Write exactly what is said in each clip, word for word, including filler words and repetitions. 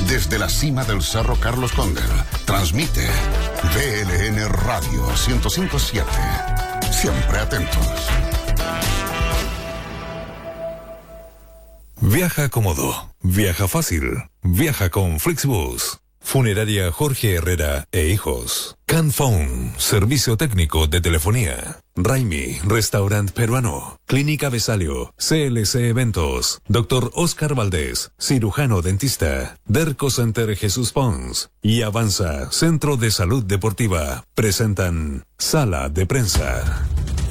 Desde la cima del Cerro Carlos Condel, transmite V L N Radio ciento cinco punto siete. Siempre atentos. Viaja cómodo, viaja fácil, viaja con Flixbus. Funeraria Jorge Herrera e Hijos. Canphone, servicio técnico de telefonía. Raimi, restaurante peruano. Clínica Besalio, C L C Eventos. Doctor Oscar Valdés, cirujano dentista. Derco Center Jesús Pons y Avanza, Centro de Salud Deportiva. Presentan Sala de Prensa.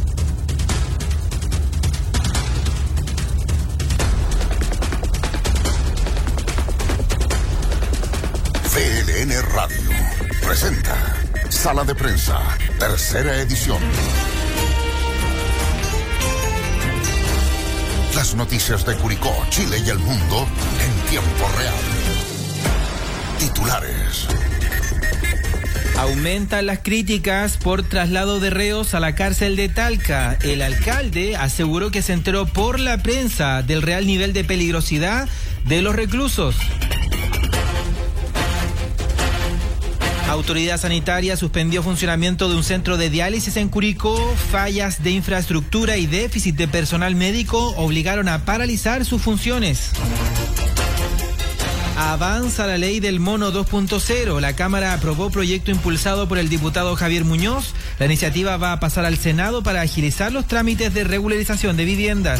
V L N Radio presenta Sala de Prensa, tercera edición. Las noticias de Curicó, Chile y el mundo en tiempo real. Titulares. Aumentan las críticas por traslado de reos a la cárcel de Talca. El alcalde aseguró que se enteró por la prensa del real nivel de peligrosidad de los reclusos. Autoridad sanitaria suspendió funcionamiento de un centro de diálisis en Curicó. Fallas de infraestructura y déficit de personal médico obligaron a paralizar sus funciones. Avanza la ley del mono dos punto cero. La Cámara aprobó proyecto impulsado por el diputado Javier Muñoz. La iniciativa va a pasar al Senado para agilizar los trámites de regularización de viviendas.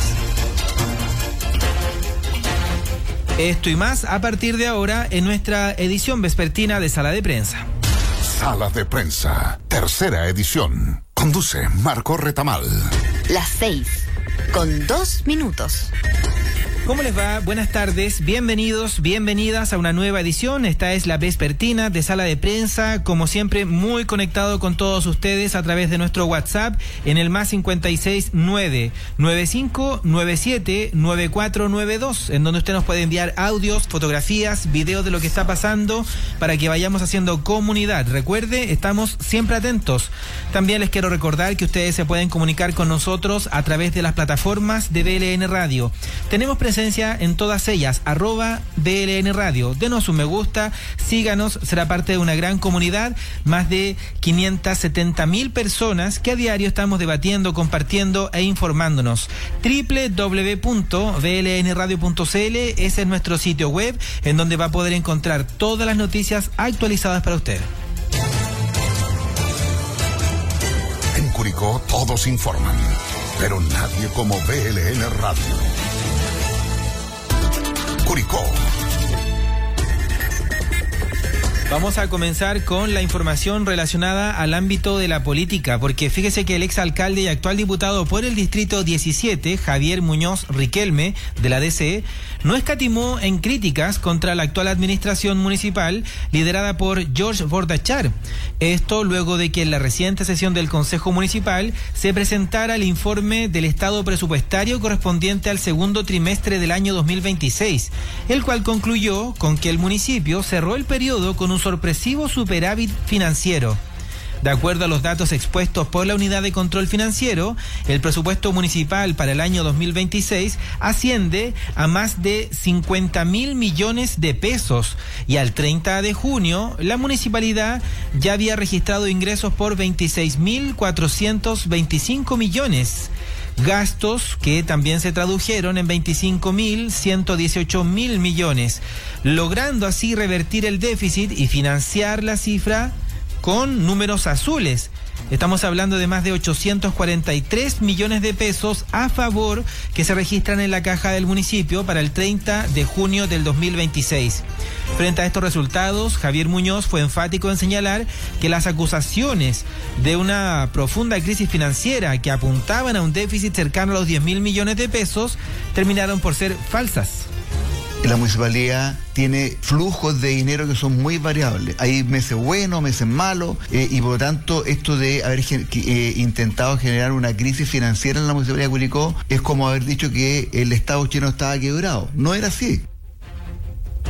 Esto y más a partir de ahora en nuestra edición vespertina de Sala de Prensa. Sala de Prensa, tercera edición. Conduce Marco Retamal. Las seis, con dos minutos. ¿Cómo les va? Buenas tardes, bienvenidos, bienvenidas a una nueva edición. Esta es la vespertina de Sala de Prensa, como siempre muy conectado con todos ustedes a través de nuestro WhatsApp en el más cincuenta y seis nueve nueve cinco nueve siete nueve cuatro nueve dos, en donde usted nos puede enviar audios, fotografías, videos de lo que está pasando para que vayamos haciendo comunidad. Recuerde, estamos siempre atentos. También les quiero recordar que ustedes se pueden comunicar con nosotros a través de las plataformas de V L N Radio. Tenemos presencia en todas ellas, arroba V L N Radio. Denos un me gusta, síganos, será parte de una gran comunidad, más de quinientas setenta mil personas que a diario estamos debatiendo, compartiendo e informándonos. doble u doble u doble u punto v l n radio punto c l, ese es nuestro sitio web en donde va a poder encontrar todas las noticias actualizadas para usted. En Curicó todos informan, pero nadie como V L N Radio. Curicó. Vamos a comenzar con la información relacionada al ámbito de la política, porque fíjese que el exalcalde y actual diputado por el distrito diecisiete, Javier Muñoz Riquelme, de la D C, no escatimó en críticas contra la actual administración municipal liderada por George Bordachar. Esto luego de que en la reciente sesión del Consejo Municipal se presentara el informe del estado presupuestario correspondiente al segundo trimestre del año dos mil veintiséis, el cual concluyó con que el municipio cerró el periodo con un sorpresivo superávit financiero. De acuerdo a los datos expuestos por la Unidad de Control Financiero, el presupuesto municipal para el año dos mil veintiséis asciende a más de cincuenta mil millones de pesos y al treinta de junio la municipalidad ya había registrado ingresos por veintiséis mil cuatrocientos veinticinco millones. Gastos que también se tradujeron en veinticinco mil ciento dieciocho mil millones, logrando así revertir el déficit y financiar la cifra con números azules. Estamos hablando de más de ochocientos cuarenta y tres millones de pesos a favor que se registran en la caja del municipio para el treinta de junio del dos mil veintiséis. Frente a estos resultados, Javier Muñoz fue enfático en señalar que las acusaciones de una profunda crisis financiera que apuntaban a un déficit cercano a los diez mil millones de pesos terminaron por ser falsas. La municipalidad tiene flujos de dinero que son muy variables. Hay meses buenos, meses malos, eh, y por lo tanto esto de haber eh, intentado generar una crisis financiera en la municipalidad de Curicó es como haber dicho que el Estado chileno estaba quebrado. No era así.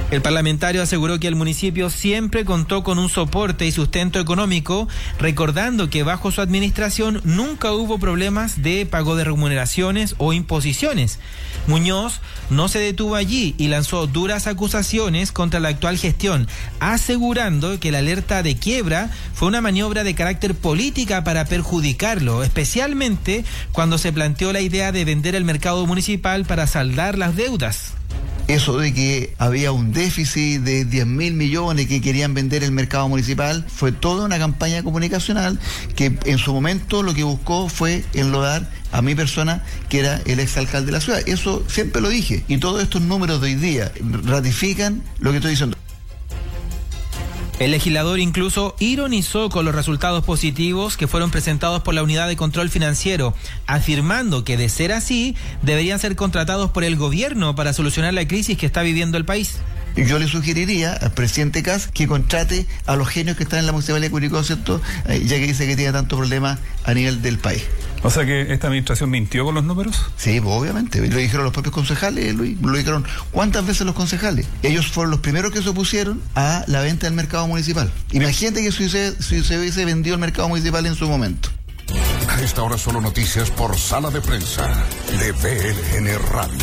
El parlamentario aseguró que el municipio siempre contó con un soporte y sustento económico, recordando que bajo su administración nunca hubo problemas de pago de remuneraciones o imposiciones. Muñoz no se detuvo allí y lanzó duras acusaciones contra la actual gestión, asegurando que la alerta de quiebra fue una maniobra de carácter política para perjudicarlo, especialmente cuando se planteó la idea de vender el mercado municipal para saldar las deudas. Eso de que había un déficit de diez mil millones que querían vender el mercado municipal fue toda una campaña comunicacional que en su momento lo que buscó fue enlodar a mi persona, que era el exalcalde de la ciudad. Eso siempre lo dije. Y todos estos números de hoy día ratifican lo que estoy diciendo. El legislador incluso ironizó con los resultados positivos que fueron presentados por la Unidad de Control Financiero, afirmando que de ser así, deberían ser contratados por el gobierno para solucionar la crisis que está viviendo el país. Yo le sugeriría al presidente Kast que contrate a los genios que están en la municipalidad de Curicó, ¿cierto? Eh, ya que dice que tiene tantos problemas a nivel del país. O sea que esta administración mintió con los números. Sí, pues, obviamente. Lo dijeron los propios concejales, Luis. Lo dijeron cuántas veces los concejales. Ellos fueron los primeros que se opusieron a la venta del mercado municipal. Imagínate que si se, si se hubiese vendido el mercado municipal en su momento. A esta hora solo noticias por Sala de Prensa de V L N Radio.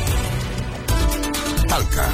Talca.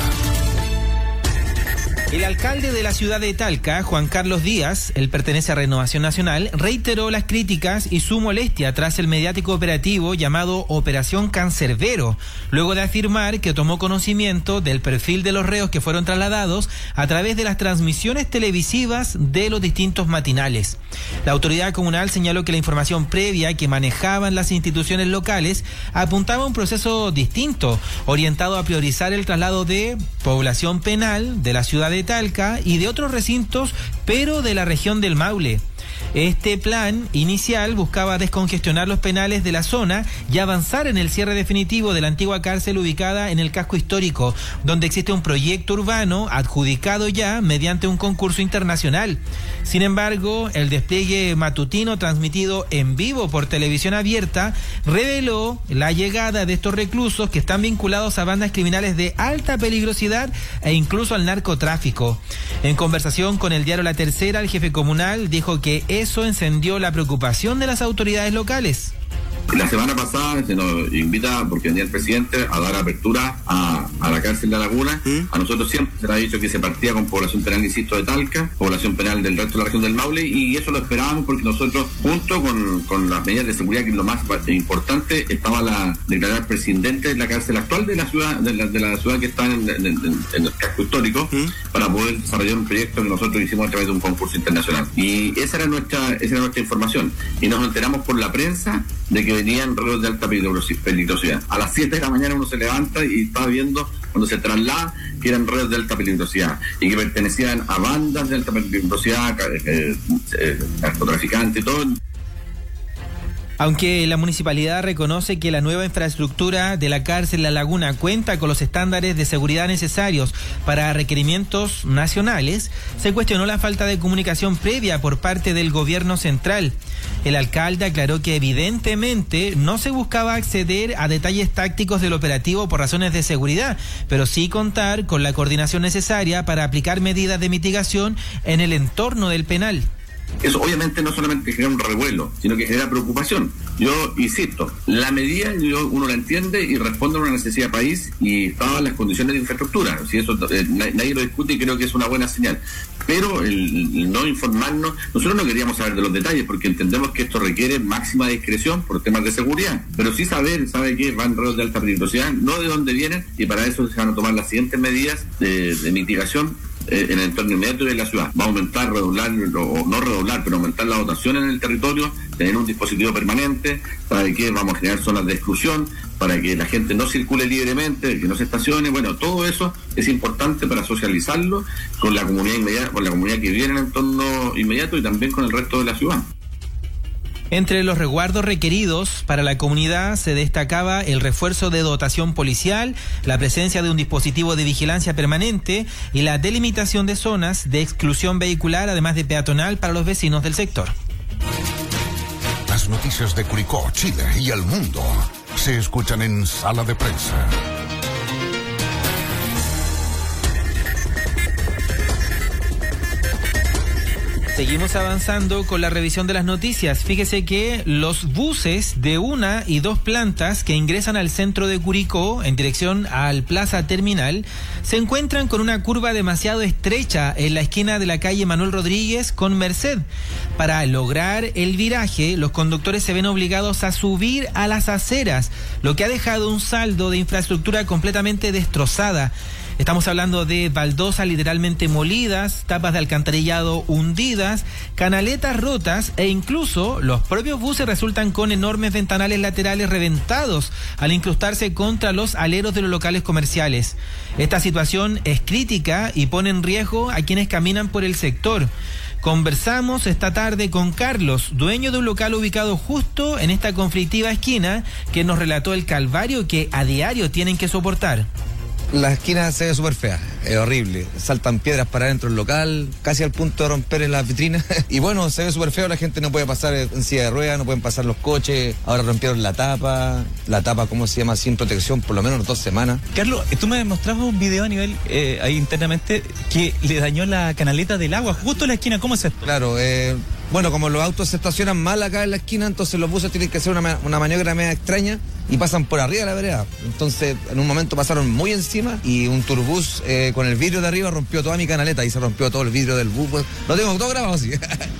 El alcalde de la ciudad de Talca, Juan Carlos Díaz, él pertenece a Renovación Nacional, reiteró las críticas y su molestia tras el mediático operativo llamado Operación Cancerbero, luego de afirmar que tomó conocimiento del perfil de los reos que fueron trasladados a través de las transmisiones televisivas de los distintos matinales. La autoridad comunal señaló que la información previa que manejaban las instituciones locales apuntaba a un proceso distinto, orientado a priorizar el traslado de población penal de la ciudad de Talca y de otros recintos, pero de la región del Maule. Este plan inicial buscaba descongestionar los penales de la zona y avanzar en el cierre definitivo de la antigua cárcel ubicada en el casco histórico, donde existe un proyecto urbano adjudicado ya mediante un concurso internacional. Sin embargo, el despliegue matutino transmitido en vivo por televisión abierta reveló la llegada de estos reclusos que están vinculados a bandas criminales de alta peligrosidad e incluso al narcotráfico. En conversación con el diario La Tercera, el jefe comunal dijo que eso encendió la preocupación de las autoridades locales. La semana pasada se nos invita, porque venía el presidente, a dar apertura a, a la cárcel de La Laguna. ¿Mm? A nosotros siempre se nos ha dicho que se partía con población penal, insisto, de Talca, población penal del resto de la región del Maule, y eso lo esperábamos porque nosotros, junto con, con las medidas de seguridad, que es lo más importante, estaba la declarar presidente de la cárcel actual de la ciudad, de la, de la ciudad que está en, en, en, en el casco histórico, ¿Mm? para poder desarrollar un proyecto que nosotros hicimos a través de un concurso internacional. Y esa era nuestra, esa era nuestra información. Y nos enteramos por la prensa de que venían reos de alta peligrosidad. A las siete de la mañana uno se levanta y estaba viendo cuando se traslada que eran reos de alta peligrosidad y que pertenecían a bandas de alta peligrosidad, eh, eh, narcotraficantes y todo. Aunque la municipalidad reconoce que la nueva infraestructura de la cárcel La Laguna cuenta con los estándares de seguridad necesarios para requerimientos nacionales, se cuestionó la falta de comunicación previa por parte del gobierno central. El alcalde aclaró que evidentemente no se buscaba acceder a detalles tácticos del operativo por razones de seguridad, pero sí contar con la coordinación necesaria para aplicar medidas de mitigación en el entorno del penal. Eso obviamente no solamente genera un revuelo, sino que genera preocupación. Yo insisto, la medida yo, uno la entiende y responde a una necesidad de país y estaban las condiciones de infraestructura. Si eso eh, nadie lo discute y creo que es una buena señal. Pero el, el no informarnos, nosotros no queríamos saber de los detalles porque entendemos que esto requiere máxima discreción por temas de seguridad. Pero sí saber, sabe que van reos de alta peligrosidad, no de dónde vienen, y para eso se van a tomar las siguientes medidas de, de mitigación en el entorno inmediato de la ciudad. Va a aumentar, redoblar, o no redoblar, pero aumentar la dotación en el territorio, tener un dispositivo permanente, para que vamos a generar zonas de exclusión, para que la gente no circule libremente, que no se estacione. Bueno, todo eso es importante para socializarlo con la comunidad inmediata, con la comunidad que vive en el entorno inmediato y también con el resto de la ciudad. Entre los resguardos requeridos para la comunidad se destacaba el refuerzo de dotación policial, la presencia de un dispositivo de vigilancia permanente y la delimitación de zonas de exclusión vehicular, además de peatonal para los vecinos del sector. Las noticias de Curicó, Chile y el mundo se escuchan en Sala de Prensa. Seguimos avanzando con la revisión de las noticias. Fíjese que los buses de una y dos plantas que ingresan al centro de Curicó en dirección al Plaza Terminal se encuentran con una curva demasiado estrecha en la esquina de la calle Manuel Rodríguez con Merced. Para lograr el viraje, los conductores se ven obligados a subir a las aceras, lo que ha dejado un saldo de infraestructura completamente destrozada. Estamos hablando de baldosas literalmente molidas, tapas de alcantarillado hundidas, canaletas rotas e incluso los propios buses resultan con enormes ventanales laterales reventados al incrustarse contra los aleros de los locales comerciales. Esta situación es crítica y pone en riesgo a quienes caminan por el sector. Conversamos esta tarde con Carlos, dueño de un local ubicado justo en esta conflictiva esquina, que nos relató el calvario que a diario tienen que soportar. La esquina se ve súper fea, es horrible. Saltan piedras para adentro del local, casi al punto de romper en las vitrinas. Y bueno, se ve súper feo, la gente no puede pasar en silla de ruedas, no pueden pasar los coches. Ahora rompieron la tapa, la tapa, ¿cómo se llama? Sin protección, por lo menos dos semanas. Carlos, tú me mostrabas un video a nivel, eh, ahí internamente, que le dañó la canaleta del agua, justo en la esquina. ¿Cómo es esto? Claro, eh... Bueno, como los autos se estacionan mal acá en la esquina, entonces los buses tienen que hacer una, una maniobra media extraña y pasan por arriba de la vereda. Entonces, en un momento pasaron muy encima y un turbús eh, con el vidrio de arriba rompió toda mi canaleta y se rompió todo el vidrio del bus. Pues, lo tengo todo grabado así.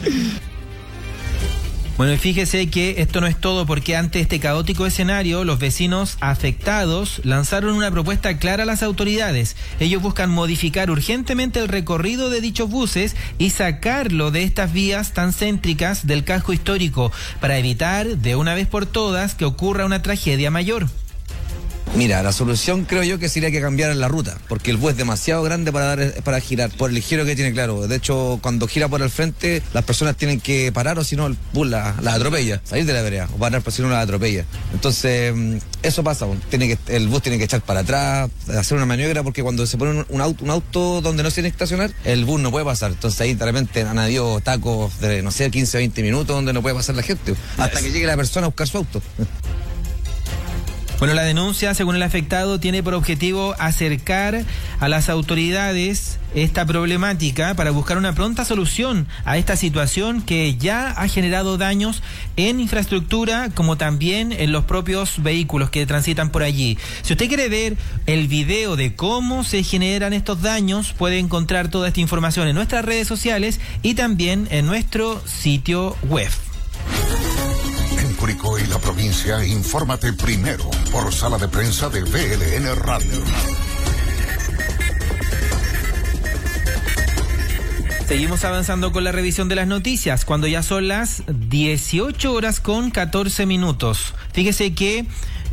Bueno, fíjese que esto no es todo, porque ante este caótico escenario, los vecinos afectados lanzaron una propuesta clara a las autoridades. Ellos buscan modificar urgentemente el recorrido de dichos buses y sacarlo de estas vías tan céntricas del casco histórico para evitar de una vez por todas que ocurra una tragedia mayor. Mira, la solución creo yo que sería que cambiaran la ruta, porque el bus es demasiado grande para dar, para girar, por el giro que tiene, claro. De hecho, cuando gira por el frente, las personas tienen que parar o si no el bus la, la atropella, salir de la vereda o parar por si no la atropella. Entonces, eso pasa, tiene que, el bus tiene que echar para atrás, hacer una maniobra, porque cuando se pone un, un, auto, un auto donde no se tiene que estacionar, el bus no puede pasar. Entonces ahí de repente han habido tacos de, no sé, quince, veinte minutos donde no puede pasar la gente, hasta que llegue la persona a buscar su auto. Bueno, la denuncia, según el afectado, tiene por objetivo acercar a las autoridades esta problemática para buscar una pronta solución a esta situación que ya ha generado daños en infraestructura como también en los propios vehículos que transitan por allí. Si usted quiere ver el video de cómo se generan estos daños, puede encontrar toda esta información en nuestras redes sociales y también en nuestro sitio web. Curicó y la provincia, infórmate primero por sala de prensa de V L N Radio. Seguimos avanzando con la revisión de las noticias, cuando ya son las dieciocho horas con catorce minutos. Fíjese que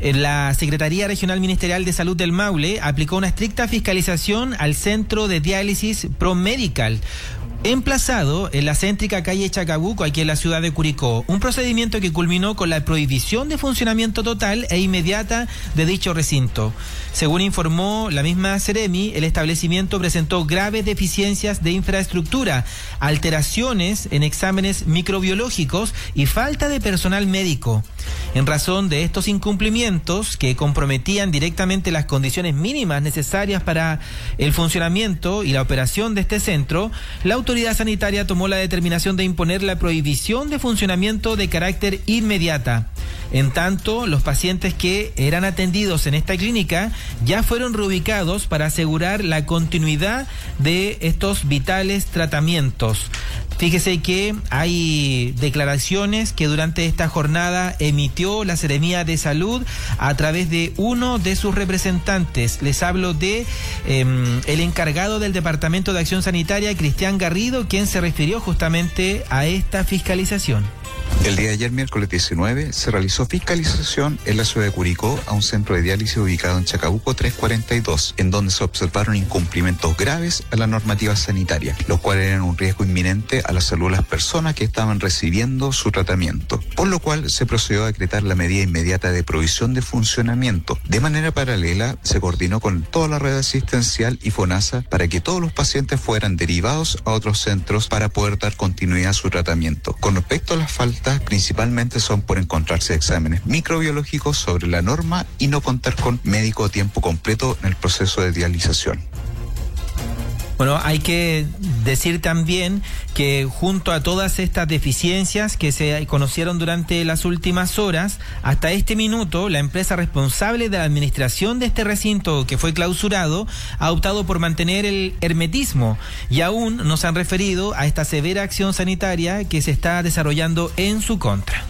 la Secretaría Regional Ministerial de Salud del Maule aplicó una estricta fiscalización al centro de diálisis ProMedical, emplazado en la céntrica calle Chacabuco, aquí en la ciudad de Curicó. Un procedimiento que culminó con la prohibición de funcionamiento total e inmediata de dicho recinto. Según informó la misma Seremi, el establecimiento presentó graves deficiencias de infraestructura, alteraciones en exámenes microbiológicos y falta de personal médico. En razón de estos incumplimientos que comprometían directamente las condiciones mínimas necesarias para el funcionamiento y la operación de este centro, la autoridad sanitaria tomó la determinación de imponer la prohibición de funcionamiento de carácter inmediata. En tanto, los pacientes que eran atendidos en esta clínica ya fueron reubicados para asegurar la continuidad de estos vitales tratamientos. Fíjese que hay declaraciones que durante esta jornada emitió la Seremía de Salud a través de uno de sus representantes. Les hablo de eh, el encargado del Departamento de Acción Sanitaria, Cristian Garrido, quien se refirió justamente a esta fiscalización. El día de ayer, miércoles diecinueve, se realizó fiscalización en la ciudad de Curicó a un centro de diálisis ubicado en Chacabuco trescientos cuarenta y dos, en donde se observaron incumplimientos graves a la normativa sanitaria, los cuales eran un riesgo inminente a la salud de las personas que estaban recibiendo su tratamiento, por lo cual se procedió a decretar la medida inmediata de prohibición de funcionamiento. De manera paralela, se coordinó con toda la red asistencial y FONASA para que todos los pacientes fueran derivados a otros centros para poder dar continuidad a su tratamiento. Con respecto a las faltas, principalmente son por encontrarse exámenes microbiológicos sobre la norma y no contar con médico a tiempo completo en el proceso de dialización. Bueno, hay que decir también que junto a todas estas deficiencias que se conocieron durante las últimas horas, hasta este minuto la empresa responsable de la administración de este recinto que fue clausurado ha optado por mantener el hermetismo y aún no se han referido a esta severa acción sanitaria que se está desarrollando en su contra.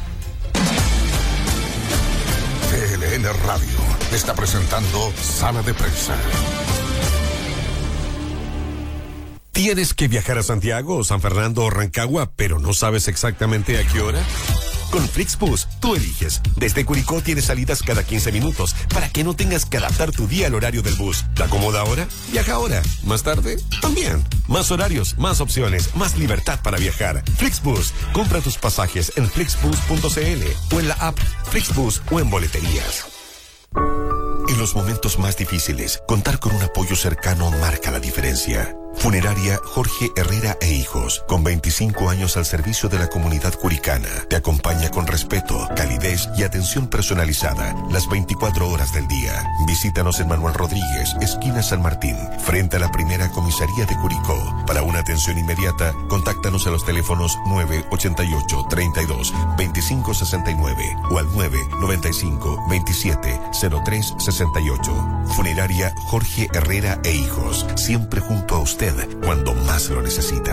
T L N Radio está presentando Sala de Prensa. ¿Tienes que viajar a Santiago, San Fernando o Rancagua, pero no sabes exactamente a qué hora? Con Flixbus, tú eliges. Desde Curicó tienes salidas cada quince minutos para que no tengas que adaptar tu día al horario del bus. ¿Te acomoda ahora? Viaja ahora. ¿Más tarde? También. Más horarios, más opciones, más libertad para viajar. Flixbus. Compra tus pasajes en flixbus punto c l o en la app Flixbus o en boleterías. En los momentos más difíciles, contar con un apoyo cercano marca la diferencia. Funeraria Jorge Herrera e Hijos, con veinticinco años al servicio de la comunidad curicana, te acompaña con respeto, calidez y atención personalizada las veinticuatro horas del día. Visítanos en Manuel Rodríguez, esquina San Martín, frente a la primera comisaría de Curicó. Para una atención inmediata, contáctanos a los teléfonos nueve ochenta y ocho, treinta y dos, veinticinco sesenta y nueve o al nueve noventa y cinco, veintisiete, cero tres sesenta y ocho. Funeraria Jorge Herrera e Hijos, siempre junto a usted cuando más lo necesita.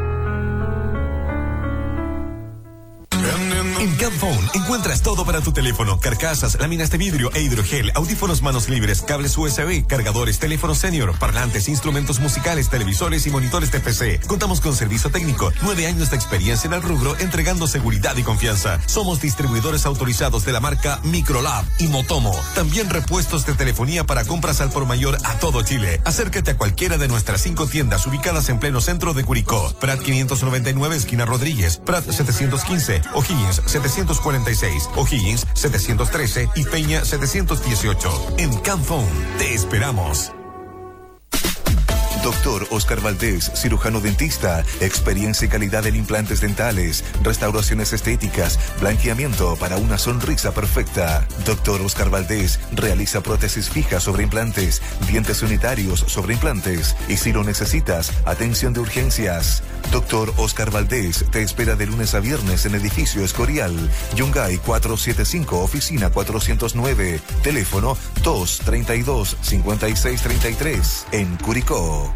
En Camphone encuentras todo para tu teléfono: carcasas, láminas de vidrio e hidrogel, audífonos manos libres, cables U S B, cargadores, teléfonos senior, parlantes, instrumentos musicales, televisores y monitores de P C. Contamos con servicio técnico, nueve años de experiencia en el rubro, entregando seguridad y confianza. Somos distribuidores autorizados de la marca Microlab y Motomo. También repuestos de telefonía para compras al por mayor a todo Chile. Acércate a cualquiera de nuestras cinco tiendas ubicadas en pleno centro de Curicó: Prat quinientos noventa y nueve, esquina Rodríguez; Prat setecientos quince, O'Higgins setecientos cuarenta y seis, O'Higgins setecientos trece y Peña setecientos dieciocho. En Camphone te esperamos. Doctor Oscar Valdés, cirujano dentista, experiencia y calidad en implantes dentales, restauraciones estéticas, blanqueamiento para una sonrisa perfecta. Doctor Oscar Valdés realiza prótesis fijas sobre implantes, dientes unitarios sobre implantes y, si lo necesitas, atención de urgencias. Doctor Oscar Valdés te espera de lunes a viernes en edificio Escorial, Yungay cuatrocientos setenta y cinco, oficina cuatrocientos nueve, teléfono dos treinta y dos, cincuenta y seis treinta y tres, en Curicó.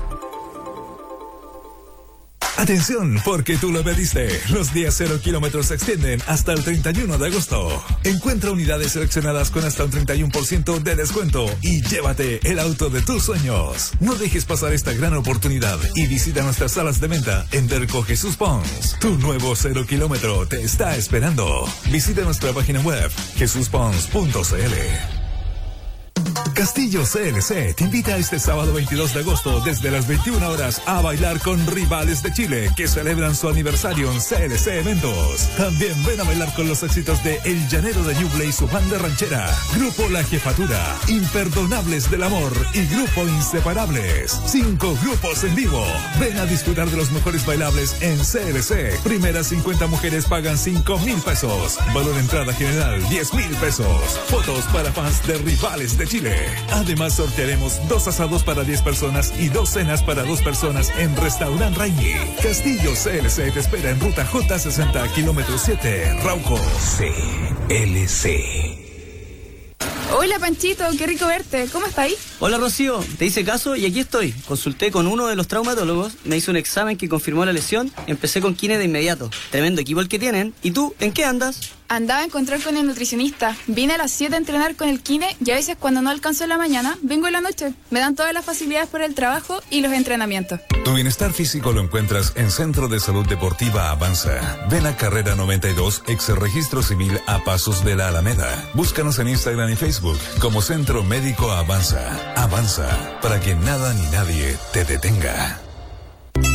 Atención, porque tú lo pediste. Los días cero kilómetros se extienden hasta el treinta y uno de agosto. Encuentra unidades seleccionadas con hasta un treinta y uno por ciento de descuento y llévate el auto de tus sueños. No dejes pasar esta gran oportunidad y visita nuestras salas de venta en Derco Jesús Pons. Tu nuevo cero kilómetro te está esperando. Visita nuestra página web jesús pons punto c l. Castillo C L C te invita este sábado veintidós de agosto desde las veintiuna horas a bailar con Rivales de Chile, que celebran su aniversario en C L C Eventos. También ven a bailar con los éxitos de El Llanero de Ñuble y su banda ranchera, Grupo La Jefatura, Imperdonables del Amor y Grupo Inseparables. Cinco grupos en vivo. Ven a disfrutar de los mejores bailables en C L C. Primeras cincuenta mujeres pagan cinco mil pesos. Valor entrada general diez mil pesos. Fotos para fans de Rivales de Chile. Además, sortearemos dos asados para diez personas y dos cenas para dos personas en Restaurant Raimi. Castillo C L C te espera en ruta J sesenta, kilómetro siete, Rauco. C L C. Hola Panchito, qué rico verte. ¿Cómo estás ahí? Hola Rocío, te hice caso y aquí estoy. Consulté con uno de los traumatólogos, me hizo un examen que confirmó la lesión, empecé con kine de inmediato. Tremendo equipo el que tienen. ¿Y tú, en qué andas? Andaba a encontrar con el nutricionista. Vine a las siete a entrenar con el kine y a veces cuando no alcanzo en la mañana, vengo en la noche. Me dan todas las facilidades para el trabajo y los entrenamientos. Tu bienestar físico lo encuentras en Centro de Salud Deportiva Avanza. Ven a Carrera noventa y dos, ex Registro Civil a Pasos de la Alameda. Búscanos en Instagram y Facebook como Centro Médico Avanza. Avanza, para que nada ni nadie te detenga.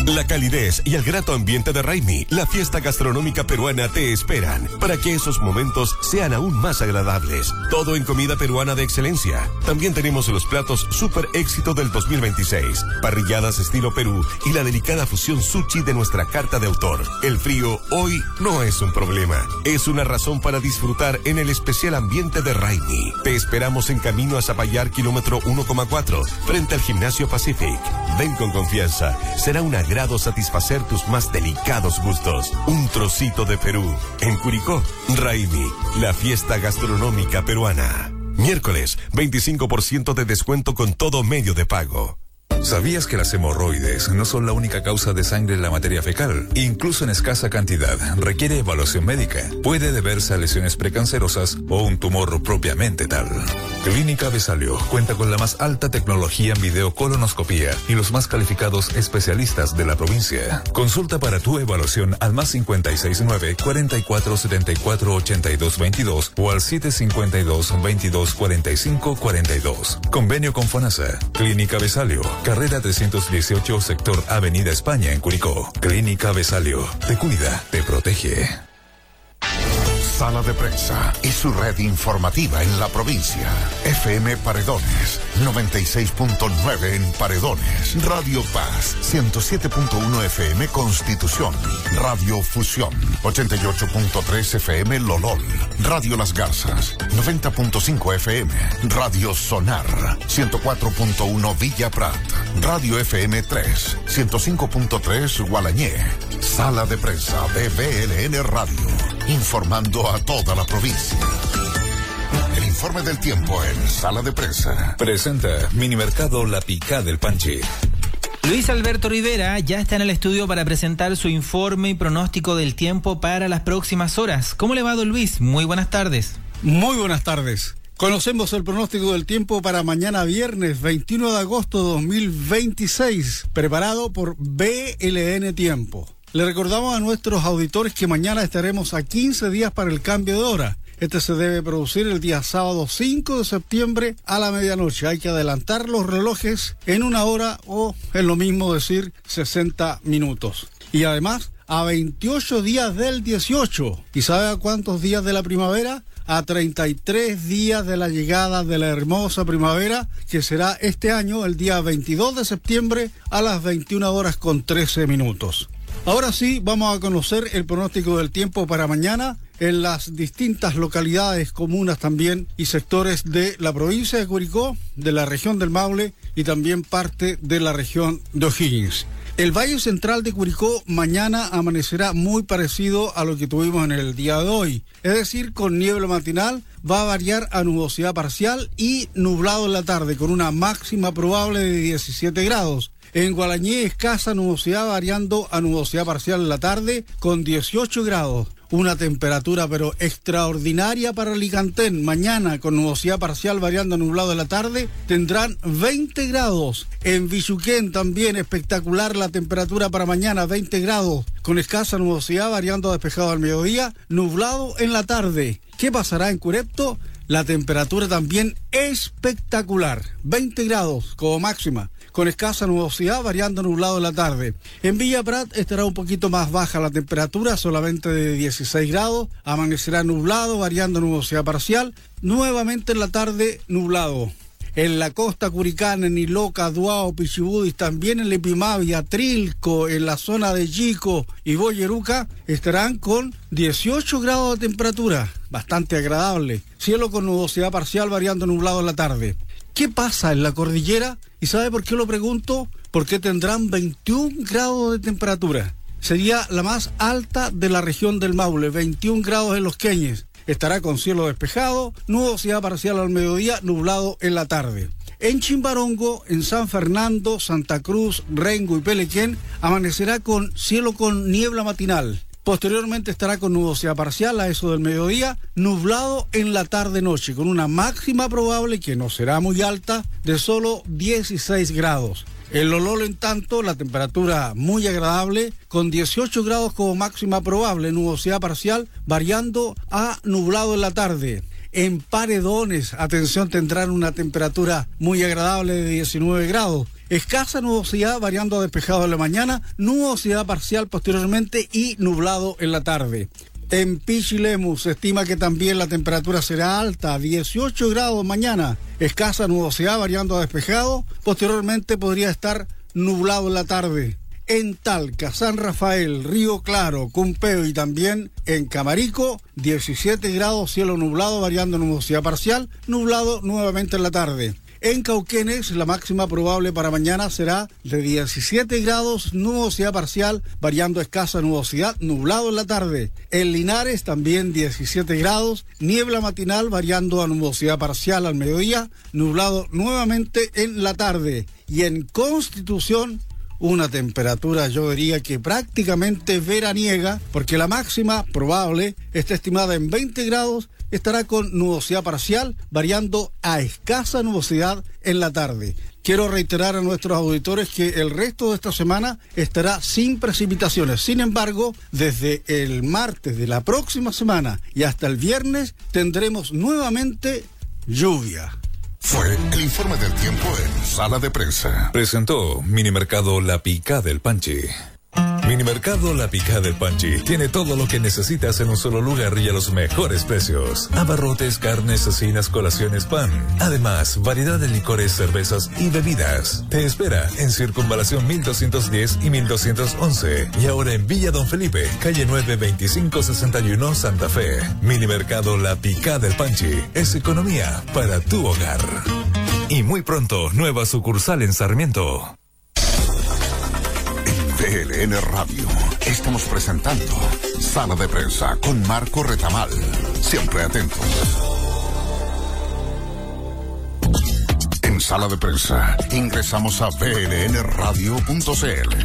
La calidez y el grato ambiente de Raimi, la fiesta gastronómica peruana, te esperan para que esos momentos sean aún más agradables. Todo en comida peruana de excelencia. También tenemos los platos super éxito del dos mil veintiséis, parrilladas estilo Perú y la delicada fusión sushi de nuestra carta de autor. El frío hoy no es un problema, es una razón para disfrutar en el especial ambiente de Raimi. Te esperamos en camino a Zapallar, kilómetro uno coma cuatro, frente al Gimnasio Pacific. Ven con confianza, será un agrado satisfacer tus más delicados gustos. Un trocito de Perú. En Curicó, Raimi, la fiesta gastronómica peruana. Miércoles, veinticinco por ciento de descuento con todo medio de pago. ¿Sabías que las hemorroides no son la única causa de sangre en la materia fecal? Incluso en escasa cantidad, requiere evaluación médica. Puede deberse a lesiones precancerosas o un tumor propiamente tal. Clínica Besalio cuenta con la más alta tecnología en videocolonoscopía y los más calificados especialistas de la provincia. Consulta para tu evaluación al más cincuenta y seis nueve, cuarenta y cuatro setenta y cuatro ochenta y dos veintidós o al siete cincuenta y dos, veintidós cuarenta y cinco cuarenta y dos. Convenio con FONASA. Clínica Besalio, carrera trescientos dieciocho, sector Avenida España en Curicó. Clínica Besalio, te cuida, te protege. Sala de Prensa y su red informativa en la provincia. F M Paredones, noventa y seis punto nueve en Paredones. Radio Paz, ciento siete punto uno F M Constitución. Radio Fusión, ochenta y ocho punto tres F M Lolol. Radio Las Garzas, noventa punto cinco F M. Radio Sonar, ciento cuatro punto uno Villa Prat. Radio F M tres, ciento cinco punto tres Gualañé. Sala de Prensa de B L N Radio, informando a toda la provincia. El informe del tiempo en Sala de Prensa. Presenta Minimercado La Picá del Panchi. Luis Alberto Rivera ya está en el estudio para presentar su informe y pronóstico del tiempo para las próximas horas. ¿Cómo le va, don Luis? Muy buenas tardes. Muy buenas tardes. Conocemos el pronóstico del tiempo para mañana viernes veintiuno de agosto de dos mil veintiséis, preparado por B L N Tiempo. Le recordamos a nuestros auditores que mañana estaremos a quince días para el cambio de hora. Este se debe producir el día sábado cinco de septiembre a la medianoche. Hay que adelantar los relojes en una hora o, en lo mismo decir, sesenta minutos. Y además, a veintiocho días del dieciocho. ¿Y sabe a cuántos días de la primavera? A treinta y tres días de la llegada de la hermosa primavera, que será este año el día veintidós de septiembre a las veintiuna horas con trece minutos. Ahora sí, vamos a conocer el pronóstico del tiempo para mañana en las distintas localidades, comunas también y sectores de la provincia de Curicó, de la región del Maule y también parte de la región de O'Higgins. El Valle Central de Curicó mañana amanecerá muy parecido a lo que tuvimos en el día de hoy, es decir, con niebla matinal, va a variar a nubosidad parcial y nublado en la tarde, con una máxima probable de diecisiete grados. En Gualañé, escasa nubosidad variando a nubosidad parcial en la tarde con dieciocho grados. Una temperatura pero extraordinaria para Alicantén. Mañana con nubosidad parcial variando a nublado en la tarde tendrán veinte grados. En Vichuquén también espectacular la temperatura para mañana, veinte grados. Con escasa nubosidad variando a despejado al mediodía, nublado en la tarde. ¿Qué pasará en Curepto? La temperatura también espectacular, veinte grados como máxima, con escasa nubosidad variando nublado en la tarde. En Villa Prat estará un poquito más baja la temperatura, solamente de dieciséis grados, amanecerá nublado variando nubosidad parcial, nuevamente en la tarde nublado. En la costa curicana, en Iloca, Duao, Pichibudis, también en Lepimavia, Trilco, en la zona de Yico y Boyeruca, estarán con dieciocho grados de temperatura, bastante agradable. Cielo con nubosidad parcial variando nublado en la tarde. ¿Qué pasa en la cordillera? ¿Y sabe por qué lo pregunto? Porque tendrán veintiún grados de temperatura. Sería la más alta de la región del Maule, veintiún grados en Los Queñes. Estará con cielo despejado, nubosidad parcial al mediodía, nublado en la tarde. En Chimbarongo, en San Fernando, Santa Cruz, Rengo y Pelequén, amanecerá con cielo con niebla matinal. Posteriormente estará con nubosidad parcial a eso del mediodía, nublado en la tarde-noche, con una máxima probable, que no será muy alta, de solo dieciséis grados. En Lolol, en tanto, la temperatura muy agradable, con dieciocho grados como máxima probable, nubosidad parcial, variando a nublado en la tarde. En Paredones, atención, tendrán una temperatura muy agradable de diecinueve grados. escasa nubosidad variando a despejado en la mañana, nubosidad parcial posteriormente y nublado en la tarde. En Pichilemu se estima que también la temperatura será alta, dieciocho grados mañana, escasa nubosidad variando a despejado, posteriormente podría estar nublado en la tarde. En Talca, San Rafael, Río Claro, Cumpeo y también en Camarico, diecisiete grados, cielo nublado, variando nubosidad parcial, nublado nuevamente en la tarde. En Cauquenes, la máxima probable para mañana será de diecisiete grados, nubosidad parcial, variando escasa nubosidad, nublado en la tarde. En Linares, también diecisiete grados, niebla matinal, variando a nubosidad parcial al mediodía, nublado nuevamente en la tarde. Y en Constitución, una temperatura, yo diría que prácticamente veraniega, porque la máxima probable está estimada en veinte grados, estará con nubosidad parcial, variando a escasa nubosidad en la tarde. Quiero reiterar a nuestros auditores que el resto de esta semana estará sin precipitaciones. Sin embargo, desde el martes de la próxima semana y hasta el viernes tendremos nuevamente lluvia. Fue el informe del tiempo en Sala de Prensa. Presentó Minimercado La Picá del Panchi. Minimercado La Picá del Panchi tiene todo lo que necesitas en un solo lugar y a los mejores precios. Abarrotes, carnes, cecinas, colaciones, pan. Además, variedad de licores, cervezas y bebidas. Te espera en Circunvalación mil doscientos diez y mil doscientos once. Y ahora en Villa Don Felipe, calle nueve veinticinco sesenta y uno, Santa Fe. Minimercado La Picá del Panchi es economía para tu hogar. Y muy pronto, nueva sucursal en Sarmiento. V L N Radio. Estamos presentando Sala de Prensa con Marco Retamal. Siempre atentos. En Sala de Prensa ingresamos a v l n radio punto c l.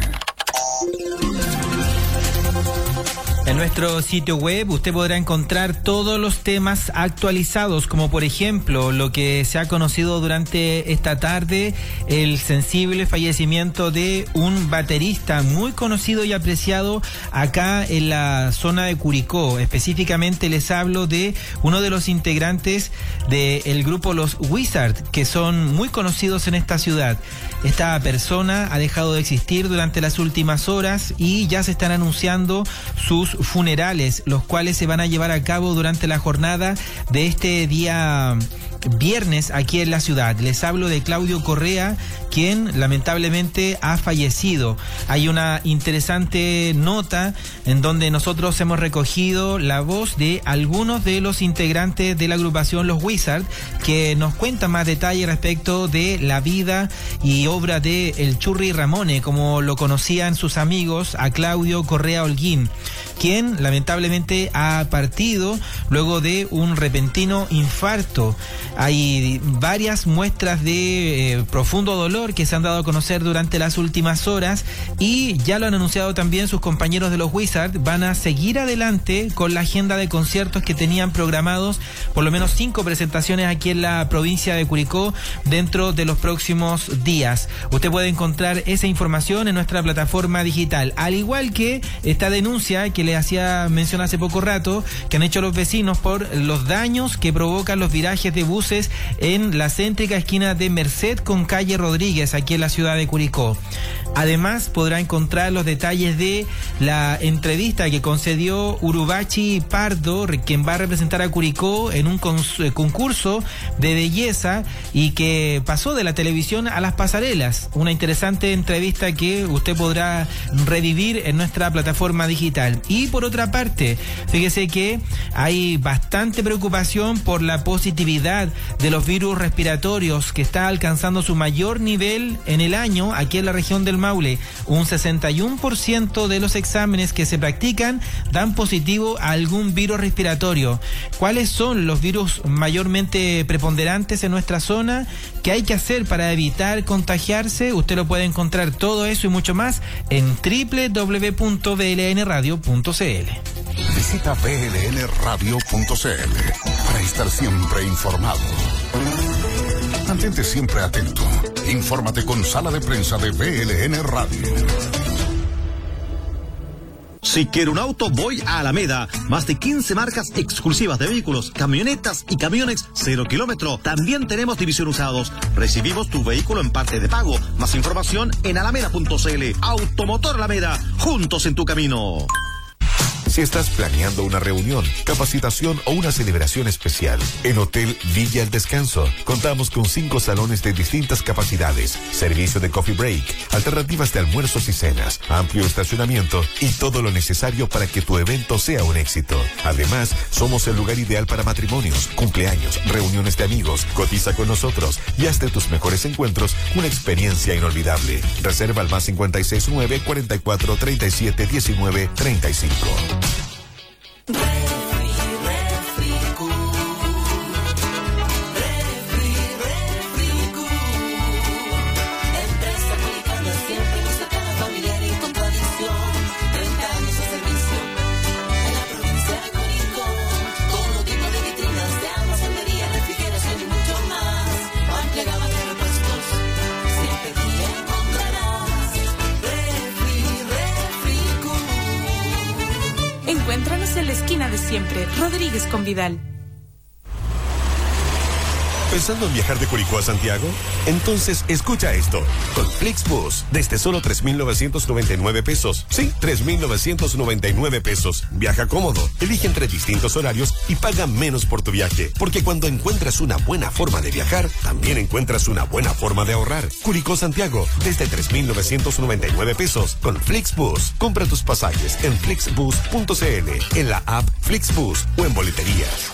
En nuestro sitio web usted podrá encontrar todos los temas actualizados, como por ejemplo lo que se ha conocido durante esta tarde, el sensible fallecimiento de un baterista muy conocido y apreciado acá en la zona de Curicó. Específicamente les hablo de uno de los integrantes del grupo Los Wizards, que son muy conocidos en esta ciudad. Esta persona ha dejado de existir durante las últimas horas y ya se están anunciando sus funerales, los cuales se van a llevar a cabo durante la jornada de este día viernes aquí en la ciudad. Les hablo de Claudio Correa, quien lamentablemente ha fallecido. Hay una interesante nota en donde nosotros hemos recogido la voz de algunos de los integrantes de la agrupación Los Wizards, que nos cuentan más detalles respecto de la vida y obra de el Churri Ramone, como lo conocían sus amigos, a Claudio Correa Holguín, quien lamentablemente ha partido luego de un repentino infarto. Hay varias muestras de eh, profundo dolor que se han dado a conocer durante las últimas horas y ya lo han anunciado también sus compañeros de los Wizards. Van a seguir adelante con la agenda de conciertos que tenían programados, por lo menos cinco presentaciones aquí en la provincia de Curicó dentro de los próximos días. Usted puede encontrar esa información en nuestra plataforma digital, al igual que esta denuncia que le hacía mención hace poco rato, que han hecho los vecinos por los daños que provocan los virajes de bus en la céntrica esquina de Merced con calle Rodríguez, aquí en la ciudad de Curicó. Además, podrá encontrar los detalles de la entrevista que concedió Urubachi Pardo, quien va a representar a Curicó en un concurso de belleza y que pasó de la televisión a las pasarelas. Una interesante entrevista que usted podrá revivir en nuestra plataforma digital. Y por otra parte, fíjese que hay bastante preocupación por la positividad de los virus respiratorios, que está alcanzando su mayor nivel en el año aquí en la región del Maule. Un sesenta y uno por ciento de los exámenes que se practican dan positivo a algún virus respiratorio. ¿Cuáles son los virus mayormente preponderantes en nuestra zona? ¿Qué hay que hacer para evitar contagiarse? Usted lo puede encontrar todo eso y mucho más en doble u doble u doble u punto v l n radio punto c l. Visita v l n radio punto c l para estar siempre informado. Mantente siempre atento. Infórmate con Sala de Prensa de V L N Radio. Si quiero un auto, voy a Alameda. Más de quince marcas exclusivas de vehículos, camionetas y camiones cero kilómetro. También tenemos división usados. Recibimos tu vehículo en parte de pago. Más información en alameda punto c l. Automotor Alameda, juntos en tu camino. Si estás planeando una reunión, capacitación o una celebración especial, en Hotel Villa El Descanso contamos con cinco salones de distintas capacidades, servicio de coffee break, alternativas de almuerzos y cenas, amplio estacionamiento y todo lo necesario para que tu evento sea un éxito. Además, somos el lugar ideal para matrimonios, cumpleaños, reuniones de amigos. Cotiza con nosotros y haz de tus mejores encuentros una experiencia inolvidable. Reserva al más cincuenta y seis nueve, cuarenta y cuatro, treinta y siete, diecinueve, treinta y cinco. Refri, refri, cool. Refri, refri, cool. Empresa publicando siempre nuestra cara familiar y con tradición. treinta años de servicio en la provincia de Curicó. Todo tipo de vitrinas de almacenería, refrigeración y mucho más. Amplia gama de repuestos. Siempre aquí encontrarás refri, refri, cool. Encuéntranos en la esquina de siempre, Rodríguez con Vidal. ¿Pensando en viajar de Curicó a Santiago? Entonces escucha esto. Con Flixbus, desde solo tres mil novecientos noventa y nueve pesos. Sí, tres mil novecientos noventa y nueve pesos. Viaja cómodo, elige entre distintos horarios y paga menos por tu viaje. Porque cuando encuentras una buena forma de viajar, también encuentras una buena forma de ahorrar. Curicó Santiago, desde tres mil novecientos noventa y nueve pesos. Con Flixbus, compra tus pasajes en flixbus punto c l, en la app Flixbus o en boleterías.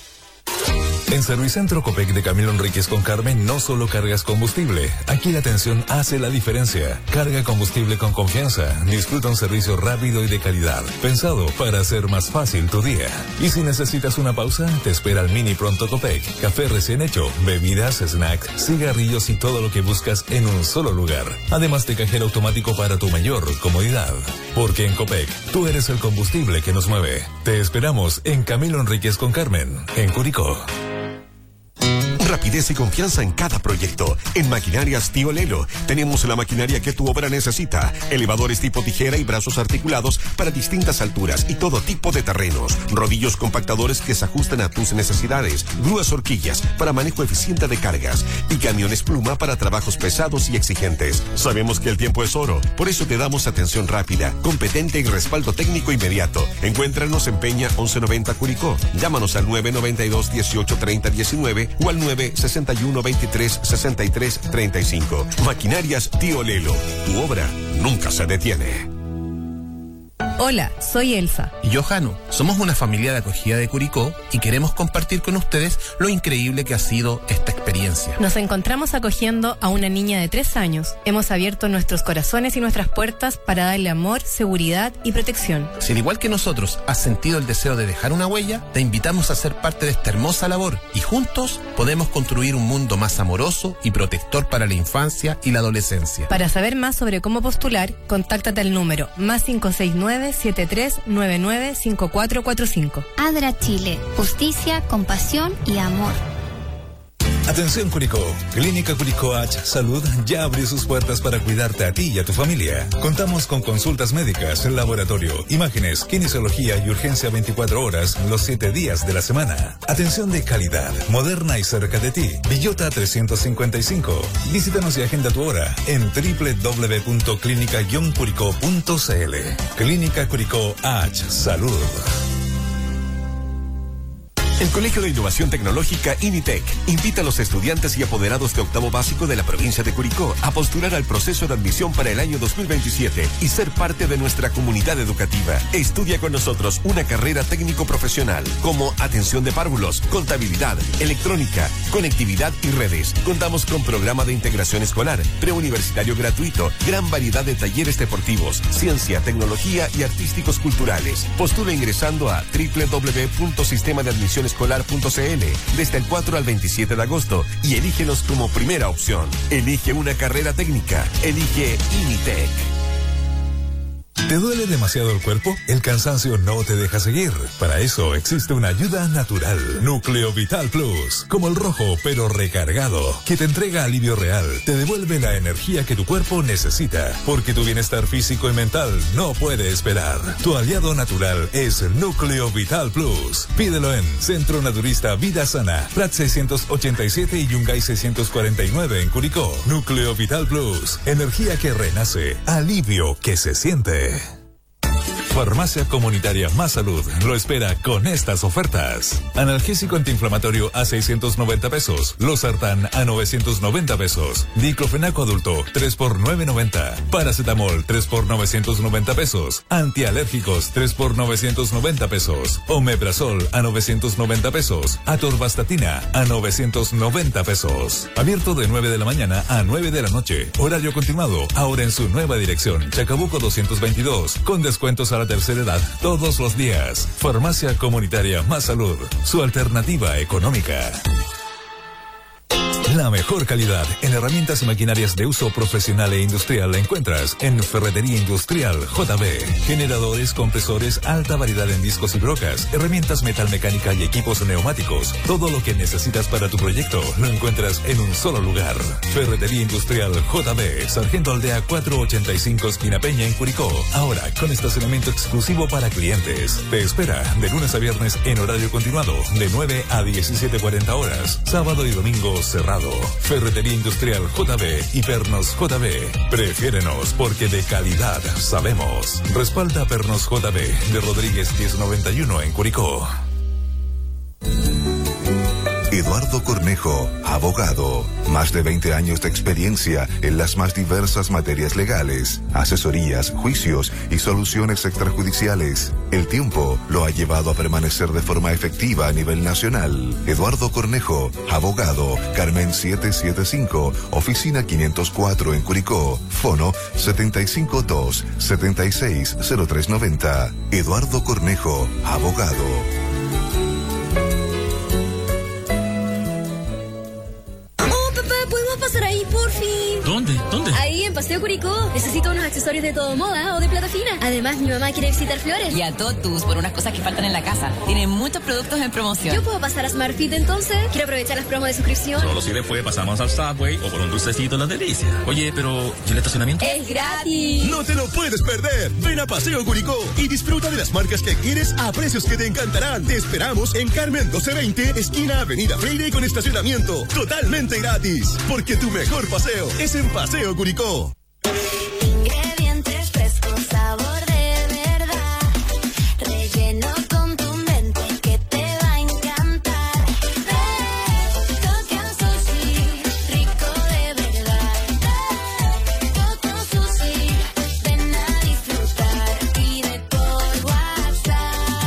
En Servicentro Copec de Camilo Enríquez con Carmen no solo cargas combustible. Aquí la atención hace la diferencia. Carga combustible con confianza. Disfruta un servicio rápido y de calidad. Pensado para hacer más fácil tu día. Y si necesitas una pausa, te espera el Mini Pronto Copec. Café recién hecho, bebidas, snacks, cigarrillos y todo lo que buscas en un solo lugar. Además de cajero automático para tu mayor comodidad. Porque en Copec, tú eres el combustible que nos mueve. Te esperamos en Camilo Enríquez con Carmen, en Curicó. Rapidez y confianza en cada proyecto. En Maquinarias Tío Lelo tenemos la maquinaria que tu obra necesita. Elevadores tipo tijera y brazos articulados para distintas alturas y todo tipo de terrenos. Rodillos compactadores que se ajustan a tus necesidades. Grúas horquillas para manejo eficiente de cargas. Y camiones pluma para trabajos pesados y exigentes. Sabemos que el tiempo es oro. Por eso te damos atención rápida, competente y respaldo técnico inmediato. Encuéntranos en Peña once noventa Curicó. Llámanos al nueve noventa y dos, dieciocho, treinta, diecinueve o al nueve sesenta y uno, veintitrés, sesenta y tres, treinta y cinco. Maquinarias Tío Lelo. Tu obra nunca se detiene. Hola, soy Elsa. Y yo, Jano. Somos una familia de acogida de Curicó y queremos compartir con ustedes lo increíble que ha sido esta experiencia. Nos encontramos acogiendo a una niña de tres años. Hemos abierto nuestros corazones y nuestras puertas para darle amor, seguridad y protección. Si al igual que nosotros has sentido el deseo de dejar una huella, te invitamos a ser parte de esta hermosa labor y juntos podemos construir un mundo más amoroso y protector para la infancia y la adolescencia. Para saber más sobre cómo postular, contáctate al número más cinco seis nueve, siete tres nueve nueve, cinco cuatro cuatro cinco. ADRA Chile, justicia, compasión y amor. Atención Curicó, Clínica Curicó H Salud ya abrió sus puertas para cuidarte a ti y a tu familia. Contamos con consultas médicas, laboratorio, imágenes, kinesiología y urgencia veinticuatro horas los siete días de la semana. Atención de calidad, moderna y cerca de ti. Villota trescientos cincuenta y cinco. Visítanos y agenda tu hora en doble u doble u doble u punto clínica guion curicó punto c l. Clínica Curicó H Salud. El Colegio de Innovación Tecnológica INITEC invita a los estudiantes y apoderados de octavo básico de la provincia de Curicó a postular al proceso de admisión para el año dos mil veintisiete y ser parte de nuestra comunidad educativa. Estudia con nosotros una carrera técnico-profesional como atención de párvulos, contabilidad, electrónica, conectividad y redes. Contamos con programa de integración escolar, preuniversitario gratuito, gran variedad de talleres deportivos, ciencia, tecnología y artísticos culturales. Postula ingresando a doble u doble u doble u punto sistema de admisión escolar punto c l desde el cuatro al veintisiete de agosto y elígenos como primera opción. Elige una carrera técnica. Elige INITEC. ¿Te duele demasiado el cuerpo? ¿El cansancio no te deja seguir? Para eso existe una ayuda natural. Núcleo Vital Plus. Como el rojo, pero recargado. Que te entrega alivio real. Te devuelve la energía que tu cuerpo necesita. Porque tu bienestar físico y mental no puede esperar. Tu aliado natural es Núcleo Vital Plus. Pídelo en Centro Naturista Vida Sana. Prat seiscientos ochenta y siete y Yungay seiscientos cuarenta y nueve en Curicó. Núcleo Vital Plus. Energía que renace. Alivio que se siente. Farmacia Comunitaria Más Salud lo espera con estas ofertas. Analgésico antiinflamatorio a seiscientos noventa pesos. Losartán a novecientos noventa pesos. Diclofenaco adulto tres por novecientos noventa. Paracetamol tres por novecientos noventa pesos. Antialérgicos tres por novecientos noventa pesos. Omeprazol a novecientos noventa pesos. Atorvastatina a novecientos noventa pesos. Abierto de nueve de la mañana a nueve de la noche. Horario continuado. Ahora en su nueva dirección. Chacabuco doscientos veintidós. Con descuentos a la tercera edad todos los días. Farmacia Comunitaria Más Salud, su alternativa económica. La mejor calidad en herramientas y maquinarias de uso profesional e industrial la encuentras en Ferretería Industrial J B. Generadores, compresores, alta variedad en discos y brocas, herramientas metalmecánica y equipos neumáticos. Todo lo que necesitas para tu proyecto lo encuentras en un solo lugar. Ferretería Industrial J B, Sargento Aldea cuatrocientos ochenta y cinco, esquina Peña en Curicó. Ahora con estacionamiento exclusivo para clientes. Te espera de lunes a viernes en horario continuado, de nueve a diecisiete cuarenta horas. Sábado y domingo cerrado. Ferretería Industrial J B y Pernos J B. Prefiérenos porque de calidad sabemos. Respalda Pernos J B de Rodríguez diez noventa y uno en Curicó. Eduardo Cornejo, abogado. Más de veinte años de experiencia en las más diversas materias legales, asesorías, juicios y soluciones extrajudiciales. El tiempo lo ha llevado a permanecer de forma efectiva a nivel nacional. Eduardo Cornejo, abogado. Carmen setecientos setenta y cinco, oficina quinientos cuatro en Curicó. Fono setenta y cinco dos, setenta y seis cero tres noventa. Eduardo Cornejo, abogado. Pasar ahí, por fin. ¿Dónde? ¿Dónde? Ahí en Paseo Curicó. Necesito unos accesorios de todo moda o de plata fina. Además, mi mamá quiere visitar Flores. Y a Totus por unas cosas que faltan en la casa. Tienen muchos productos en promoción. ¿Yo puedo pasar a Smartfit entonces? Quiero aprovechar las promos de suscripción. Solo si después pasamos al Subway o por un dulcecito en la delicia. Oye, pero ¿y el estacionamiento? ¡Es gratis! No te lo puedes perder. Ven a Paseo Curicó y disfruta de las marcas que quieres a precios que te encantarán. Te esperamos en Carmen doce veinte, esquina Avenida Freire con estacionamiento. Totalmente gratis. Porque tu mejor paseo es en Paseo Curicó. Ingredientes frescos, sabor de verdad. Relleno contundente que te va a encantar. Tokyo Sushi, rico de verdad. Tokyo Sushi, ven a disfrutar. Pide por WhatsApp,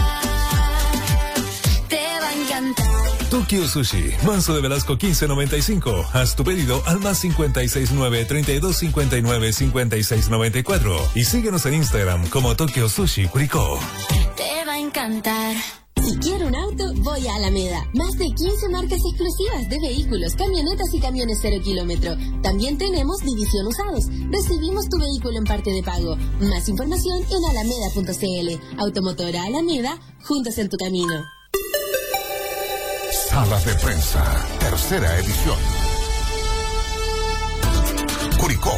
te va a encantar. Tokyo Sushi, Manso de Velasco quince noventa y cinco. Haz tu pedido al más cincuenta y seis nueve, treinta y dos cincuenta y nueve, cincuenta y seis noventa y cuatro y síguenos en Instagram como Tokyo Sushi Curicó. Te va a encantar. Si quiero un auto, voy a Alameda. Más de quince marcas exclusivas de vehículos, camionetas y camiones cero kilómetro. También tenemos división usados. Recibimos tu vehículo en parte de pago. Más información en alameda punto c l. Automotora Alameda, juntos en tu camino. Sala de Prensa, tercera edición. Curicó.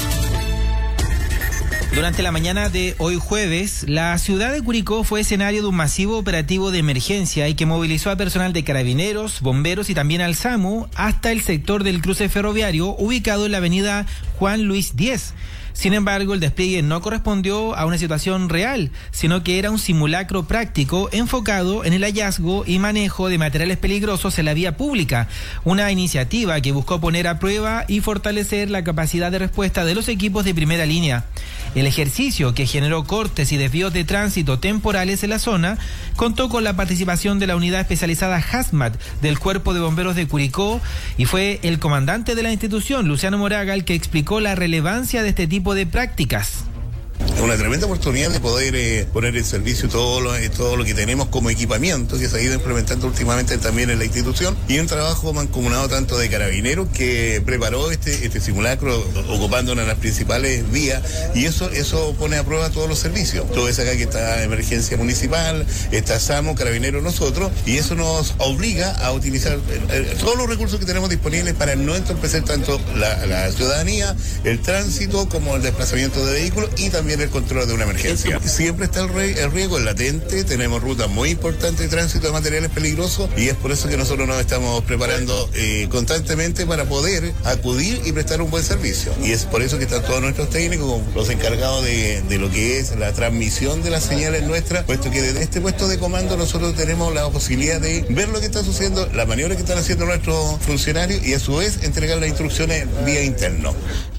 Durante la mañana de hoy jueves, la ciudad de Curicó fue escenario de un masivo operativo de emergencia y que movilizó a personal de carabineros, bomberos y también al SAMU hasta el sector del cruce ferroviario ubicado en la avenida Juan Luis diez. Sin embargo, el despliegue no correspondió a una situación real, sino que era un simulacro práctico enfocado en el hallazgo y manejo de materiales peligrosos en la vía pública, una iniciativa que buscó poner a prueba y fortalecer la capacidad de respuesta de los equipos de primera línea. El ejercicio, que generó cortes y desvíos de tránsito temporales en la zona, contó con la participación de la unidad especializada Hazmat del Cuerpo de Bomberos de Curicó y fue el comandante de la institución, Luciano Moraga, el que explicó la relevancia de este tipo de prácticas. una tremenda oportunidad de poder eh, poner en servicio todo lo, eh, todo lo que tenemos como equipamiento que se ha ido implementando últimamente también en la institución, y un trabajo mancomunado tanto de Carabineros, que preparó este, este simulacro ocupando una de las principales vías, y eso, eso pone a prueba todos los servicios. Todo es acá que está Emergencia Municipal, está SAMU, Carabineros, nosotros, y eso nos obliga a utilizar eh, eh, todos los recursos que tenemos disponibles para no entorpecer tanto la, la ciudadanía, el tránsito, como el desplazamiento de vehículos y también el control de una emergencia. Siempre está el, re, el riesgo, el latente, tenemos rutas muy importantes de tránsito de materiales peligrosos, y es por eso que nosotros nos estamos preparando eh, constantemente para poder acudir y prestar un buen servicio. Y es por eso que están todos nuestros técnicos, los encargados de, de lo que es la transmisión de las señales nuestras, puesto que desde este puesto de comando nosotros tenemos la posibilidad de ver lo que está sucediendo, las maniobras que están haciendo nuestros funcionarios, y a su vez entregar las instrucciones vía interno.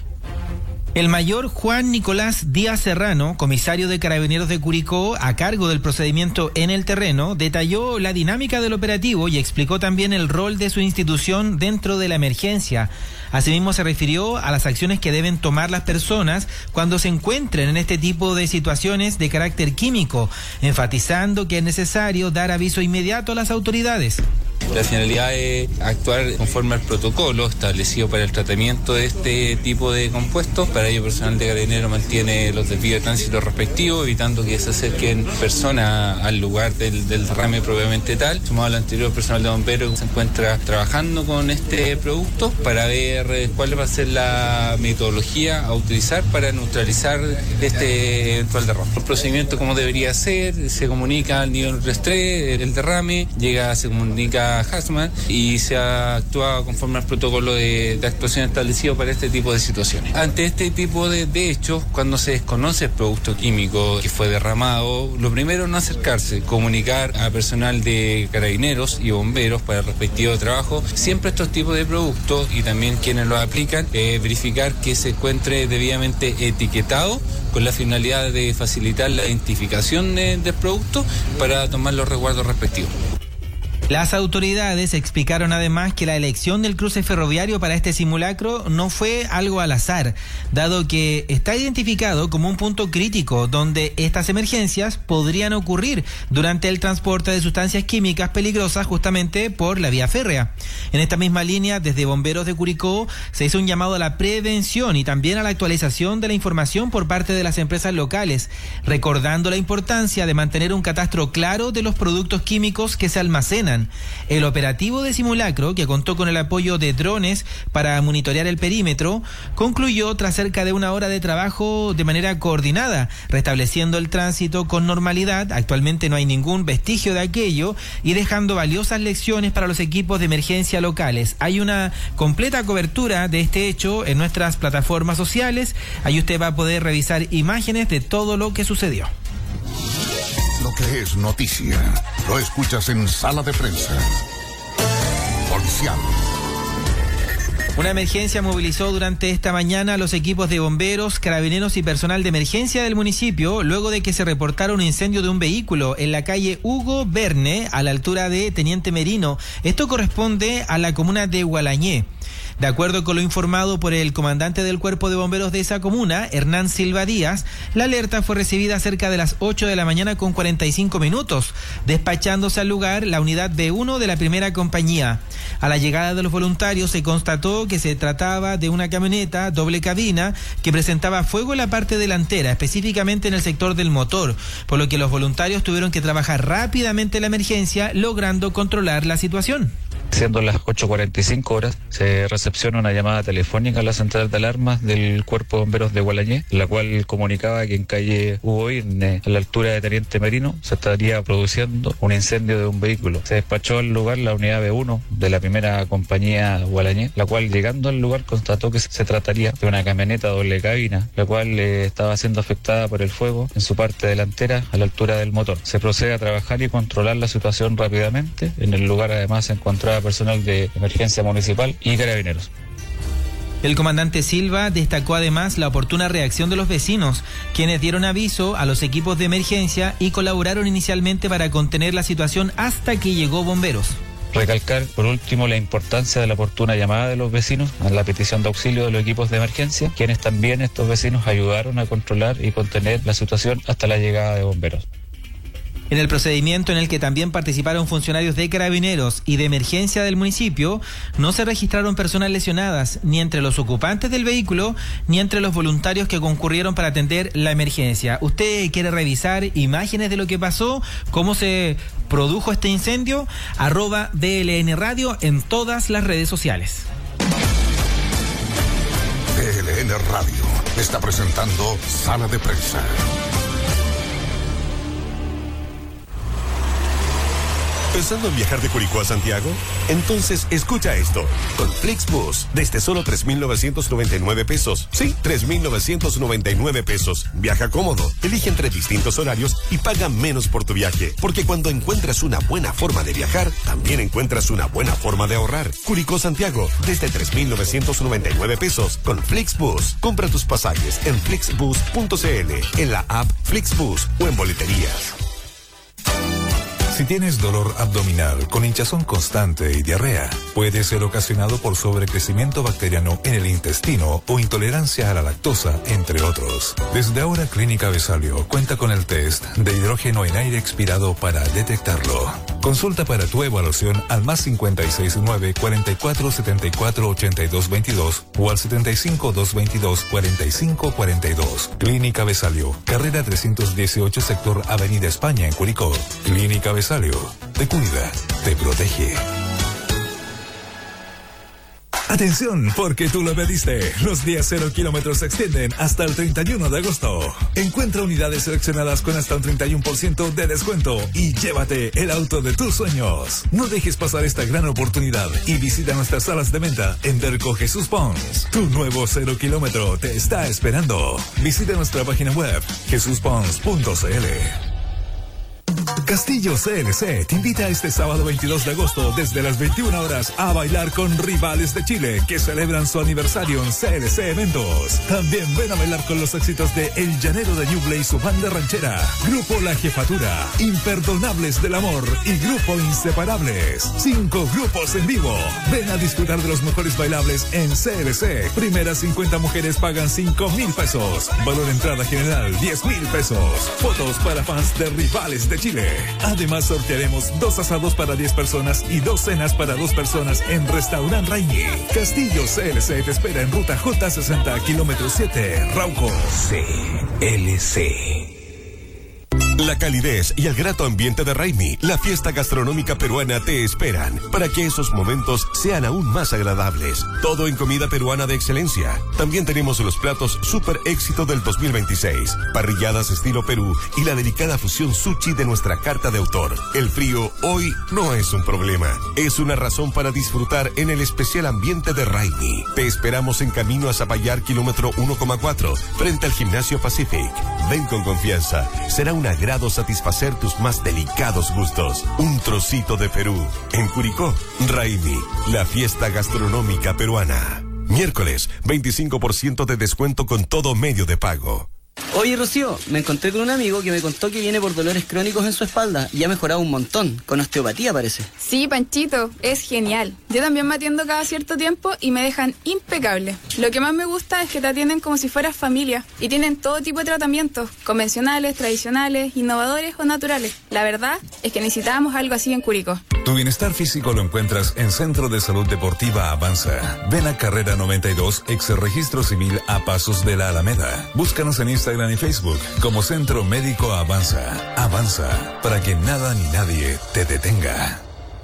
El mayor Juan Nicolás Díaz Serrano, comisario de Carabineros de Curicó, a cargo del procedimiento en el terreno, detalló la dinámica del operativo y explicó también el rol de su institución dentro de la emergencia. Asimismo, se refirió a las acciones que deben tomar las personas cuando se encuentren en este tipo de situaciones de carácter químico, enfatizando que es necesario dar aviso inmediato a las autoridades. La finalidad es actuar conforme al protocolo establecido para el tratamiento de este tipo de compuestos. Para ello, el personal de Carabineros mantiene los desvíos de tránsito respectivos, evitando que se acerquen personas al lugar del, del derrame propiamente tal. Sumado al anterior, el personal de bomberos se encuentra trabajando con este producto para ver cuál va a ser la metodología a utilizar para neutralizar este eventual derrame. El procedimiento, como debería ser, se comunica al nivel tres tres, el derrame, llega, se comunica Hazmat y se ha actuado conforme al protocolo de, de actuación establecido para este tipo de situaciones. Ante este tipo de, de hechos, cuando se desconoce el producto químico que fue derramado, lo primero es no acercarse, comunicar a personal de Carabineros y bomberos para el respectivo trabajo siempre estos tipos de productos, y también quienes los aplican, eh, verificar que se encuentre debidamente etiquetado con la finalidad de facilitar la identificación de, del producto para tomar los resguardos respectivos. Las autoridades explicaron además que la elección del cruce ferroviario para este simulacro no fue algo al azar, dado que está identificado como un punto crítico donde estas emergencias podrían ocurrir durante el transporte de sustancias químicas peligrosas justamente por la vía férrea. En esta misma línea, desde Bomberos de Curicó se hizo un llamado a la prevención y también a la actualización de la información por parte de las empresas locales, recordando la importancia de mantener un catastro claro de los productos químicos que se almacenan. El operativo de simulacro, que contó con el apoyo de drones para monitorear el perímetro, concluyó tras cerca de una hora de trabajo de manera coordinada, restableciendo el tránsito con normalidad. Actualmente no hay ningún vestigio de aquello y dejando valiosas lecciones para los equipos de emergencia locales. Hay una completa cobertura de este hecho en nuestras plataformas sociales. Ahí usted va a poder revisar imágenes de todo lo que sucedió. Lo que es noticia, lo escuchas en Sala de Prensa. Policial. Una emergencia movilizó durante esta mañana a los equipos de bomberos, carabineros y personal de emergencia del municipio, luego de que se reportara un incendio de un vehículo en la calle Hugo Verne, a la altura de Teniente Merino. Esto corresponde a la comuna de Gualañé. De acuerdo con lo informado por el comandante del Cuerpo de Bomberos de esa comuna, Hernán Silva Díaz, la alerta fue recibida cerca de las ocho de la mañana con cuarenta y cinco minutos, despachándose al lugar la unidad B uno de la primera compañía. A la llegada de los voluntarios se constató que se trataba de una camioneta doble cabina que presentaba fuego en la parte delantera, específicamente en el sector del motor, por lo que los voluntarios tuvieron que trabajar rápidamente en la emergencia, logrando controlar la situación. Siendo las ocho cuarenta y cinco horas, se recepciona una llamada telefónica a la central de alarmas del Cuerpo de Bomberos de Gualañé, la cual comunicaba que en calle Hugo Verne, a la altura de Teniente Merino, se estaría produciendo un incendio de un vehículo. Se despachó al lugar la unidad B uno de la primera compañía Gualañé, la cual, llegando al lugar, constató que se trataría de una camioneta doble cabina, la cual eh, estaba siendo afectada por el fuego en su parte delantera a la altura del motor. Se procede a trabajar y controlar la situación rápidamente. En el lugar además se encontraba personal de emergencia municipal y carabineros. El comandante Silva destacó además la oportuna reacción de los vecinos, quienes dieron aviso a los equipos de emergencia y colaboraron inicialmente para contener la situación hasta que llegó bomberos. Recalcar, por último, la importancia de la oportuna llamada de los vecinos a la petición de auxilio de los equipos de emergencia, quienes también estos vecinos ayudaron a controlar y contener la situación hasta la llegada de bomberos. En el procedimiento en el que también participaron funcionarios de Carabineros y de emergencia del municipio, no se registraron personas lesionadas, ni entre los ocupantes del vehículo, ni entre los voluntarios que concurrieron para atender la emergencia. ¿Usted quiere revisar imágenes de lo que pasó? ¿Cómo se produjo este incendio? Arroba D L N Radio en todas las redes sociales. D L N Radio está presentando Sala de Prensa. ¿Pensando en viajar de Curicó a Santiago? Entonces escucha esto. Con Flixbus, desde solo tres mil novecientos noventa y nueve pesos. Sí, tres mil novecientos noventa y nueve pesos. Viaja cómodo, elige entre distintos horarios y paga menos por tu viaje. Porque cuando encuentras una buena forma de viajar, también encuentras una buena forma de ahorrar. Curicó Santiago, desde tres mil novecientos noventa y nueve pesos. Con Flixbus, compra tus pasajes en flixbus punto c l, en la app Flixbus o en boleterías. Si tienes dolor abdominal con hinchazón constante y diarrea, puede ser ocasionado por sobrecrecimiento bacteriano en el intestino o intolerancia a la lactosa, entre otros. Desde ahora, Clínica Besalio cuenta con el test de hidrógeno en aire expirado para detectarlo. Consulta para tu evaluación al más cincuenta y seis nueve, cuarenta y cuatro, setenta y cuatro, ochenta y dos veintidós o al setenta y cinco, doscientos veintidós, cuarenta y cinco cuarenta y dos. Clínica Besalio, carrera trescientos dieciocho, sector Avenida España en Curicó. Clínica Besalio. Te cuida, te protege. Atención, porque tú lo pediste. Los días cero kilómetros se extienden hasta el treinta y uno de agosto. Encuentra unidades seleccionadas con hasta un treinta y uno por ciento de descuento y llévate el auto de tus sueños. No dejes pasar esta gran oportunidad y visita nuestras salas de venta en Derco Jesús Pons. Tu nuevo cero kilómetro te está esperando. Visita nuestra página web jesús pons punto c l. Castillo C L C te invita este sábado veintidós de agosto desde las veintiuna horas a bailar con Rivales de Chile que celebran su aniversario en C L C Eventos. También ven a bailar con los éxitos de El Llanero de Ñuble y su banda ranchera, Grupo La Jefatura, Imperdonables del Amor y Grupo Inseparables. Cinco grupos en vivo. Ven a disfrutar de los mejores bailables en C L C. Primeras cincuenta mujeres pagan cinco mil pesos. Valor entrada general diez mil pesos. Fotos para fans de Rivales de Chile. Además sortearemos dos asados para diez personas y dos cenas para dos personas en Restaurant Raimi. Castillo C L C te espera en ruta J sesenta, kilómetro siete, Rauco. C L C. La calidez y el grato ambiente de Raimi, la fiesta gastronómica peruana, te esperan para que esos momentos sean aún más agradables. Todo en comida peruana de excelencia. También tenemos los platos super éxito del dos mil veintiséis, parrilladas estilo Perú y la delicada fusión sushi de nuestra carta de autor. El frío hoy no es un problema, es una razón para disfrutar en el especial ambiente de Raimi. Te esperamos en camino a Zapallar, kilómetro uno coma cuatro, frente al Gimnasio Pacific. Ven con confianza, será un agrado satisfacer tus más delicados gustos. Un trocito de Perú. En Curicó, Raimi, la fiesta gastronómica peruana. Miércoles, veinticinco por ciento de descuento con todo medio de pago. Oye, Rocío, me encontré con un amigo que me contó que viene por dolores crónicos en su espalda y ha mejorado un montón, con osteopatía parece. Sí, Panchito, es genial. Yo también me atiendo cada cierto tiempo y me dejan impecable. Lo que más me gusta es que te atienden como si fueras familia y tienen todo tipo de tratamientos, convencionales, tradicionales, innovadores o naturales. La verdad es que necesitábamos algo así en Curicó. Tu bienestar físico lo encuentras en Centro de Salud Deportiva Avanza. Ven a Carrera noventa y dos, ex registro civil a pasos de la Alameda. Búscanos en Instagram y Facebook como Centro Médico Avanza. Avanza, para que nada ni nadie te detenga.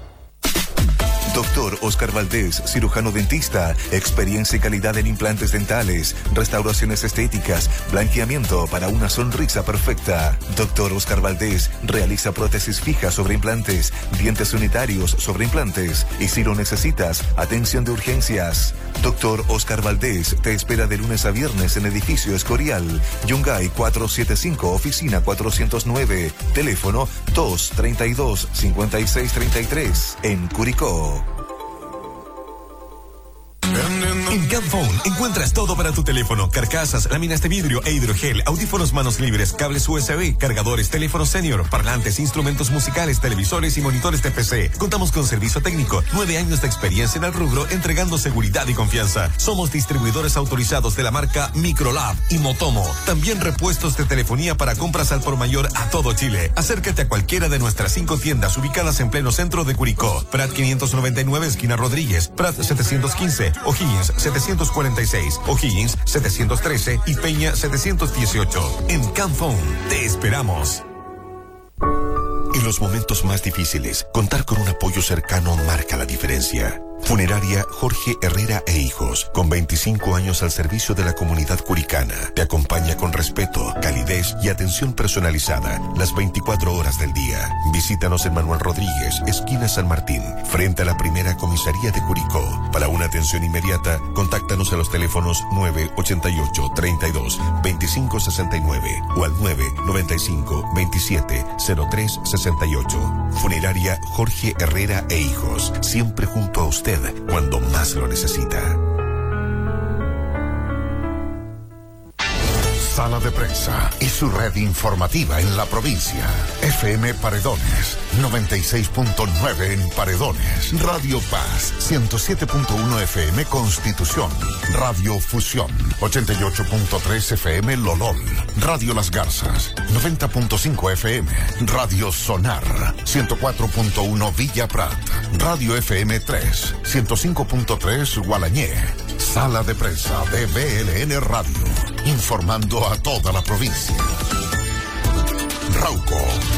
Doctor Oscar Valdés, cirujano dentista, experiencia y calidad en implantes dentales, restauraciones estéticas, blanqueamiento para una sonrisa perfecta. Doctor Oscar Valdés realiza prótesis fijas sobre implantes, dientes unitarios sobre implantes y si lo necesitas, atención de urgencias. Doctor Oscar Valdés te espera de lunes a viernes en edificio Escorial, Yungay cuatrocientos setenta y cinco, oficina cuatrocientos nueve, teléfono dos treinta y dos, cincuenta y seis treinta y tres, en Curicó. En Can Canphone encuentras todo para tu teléfono: carcasas, láminas de vidrio e hidrogel, audífonos manos libres, cables U S B, cargadores, teléfonos senior, parlantes, instrumentos musicales, televisores y monitores de P C. Contamos con servicio técnico, nueve años de experiencia en el rubro, entregando seguridad y confianza. Somos distribuidores autorizados de la marca Microlab y Motomo. También repuestos de telefonía para compras al por mayor a todo Chile. Acércate a cualquiera de nuestras cinco tiendas ubicadas en pleno centro de Curicó: Prat quinientos noventa y nueve, esquina Rodríguez; Prat setecientos quince, O'Higgins setecientos cuarenta y seis, O'Higgins setecientos trece y Peña setecientos dieciocho. En Canphone te esperamos. En los momentos más difíciles, contar con un apoyo cercano marca la diferencia. Funeraria Jorge Herrera e Hijos, con veinticinco años al servicio de la comunidad curicana, te acompaña con respeto, calidez y atención personalizada las veinticuatro horas del día. Visítanos en Manuel Rodríguez, esquina San Martín, frente a la primera comisaría de Curicó. Para una atención inmediata, contáctanos a los teléfonos nueve ochenta y ocho, treinta y dos, veinticinco sesenta y nueve o al nueve noventa y cinco, veintisiete, cero tres sesenta y ocho. Funeraria Jorge Herrera e Hijos, siempre junto a usted cuando más lo necesita. Sala de Prensa y su red informativa en la provincia. F M Paredones, noventa y seis punto nueve en Paredones. Radio Paz, ciento siete punto uno F M Constitución. Radio Fusión, ochenta y ocho punto tres F M Lolol. Radio Las Garzas, noventa punto cinco F M. Radio Sonar, ciento cuatro punto uno Villa Prat. Radio F M tres, ciento cinco punto tres Gualañé. Sala de Prensa de B L N Radio, informando a toda la provincia. Rauco.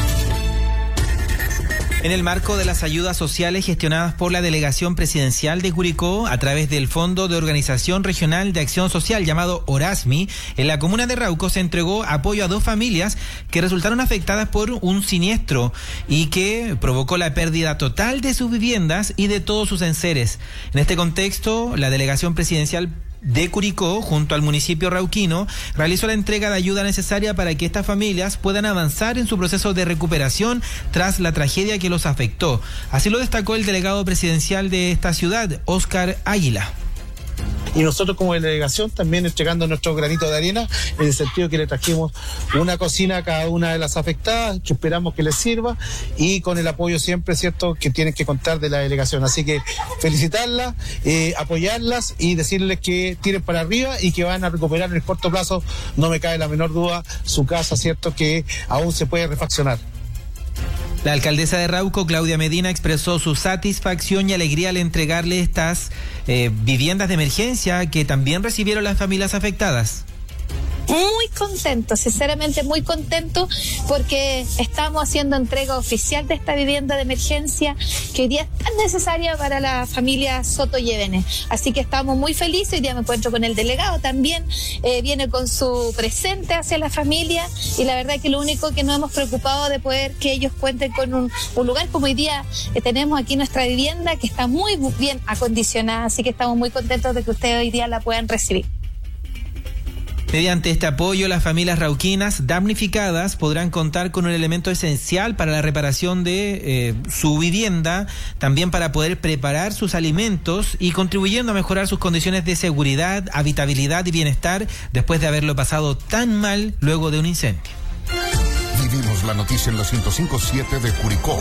En el marco de las ayudas sociales gestionadas por la Delegación Presidencial de Curicó a través del Fondo de Organización Regional de Acción Social llamado ORASMI, en la comuna de Rauco se entregó apoyo a dos familias que resultaron afectadas por un siniestro y que provocó la pérdida total de sus viviendas y de todos sus enseres. En este contexto, la Delegación Presidencial de Curicó, junto al municipio rauquino, realizó la entrega de ayuda necesaria para que estas familias puedan avanzar en su proceso de recuperación tras la tragedia que los afectó. Así lo destacó el delegado presidencial de esta ciudad, Óscar Águila. Y nosotros como delegación también entregando nuestro granito de arena, en el sentido que le trajimos una cocina a cada una de las afectadas, que esperamos que les sirva, y con el apoyo siempre, cierto, que tienen que contar de la delegación. Así que felicitarlas, eh, apoyarlas y decirles que tiren para arriba y que van a recuperar en el corto plazo, no me cabe la menor duda, su casa, cierto, que aún se puede refaccionar. La alcaldesa de Rauco, Claudia Medina, expresó su satisfacción y alegría al entregarle estas eh, viviendas de emergencia que también recibieron las familias afectadas. Muy contento, sinceramente muy contento, porque estamos haciendo entrega oficial de esta vivienda de emergencia que hoy día es tan necesaria para la familia Soto Llévenes. Así que estamos muy felices. Hoy día me encuentro con el delegado también, eh, viene con su presente hacia la familia, y la verdad que lo único que nos hemos preocupado de poder que ellos cuenten con un, un lugar como hoy día eh, tenemos aquí nuestra vivienda, que está muy bien acondicionada, así que estamos muy contentos de que ustedes hoy día la puedan recibir. Mediante este apoyo, las familias rauquinas damnificadas podrán contar con un elemento esencial para la reparación de eh, su vivienda, también para poder preparar sus alimentos y contribuyendo a mejorar sus condiciones de seguridad, habitabilidad y bienestar después de haberlo pasado tan mal luego de un incendio. Vivimos la noticia en la ciento cinco punto siete de Curicó.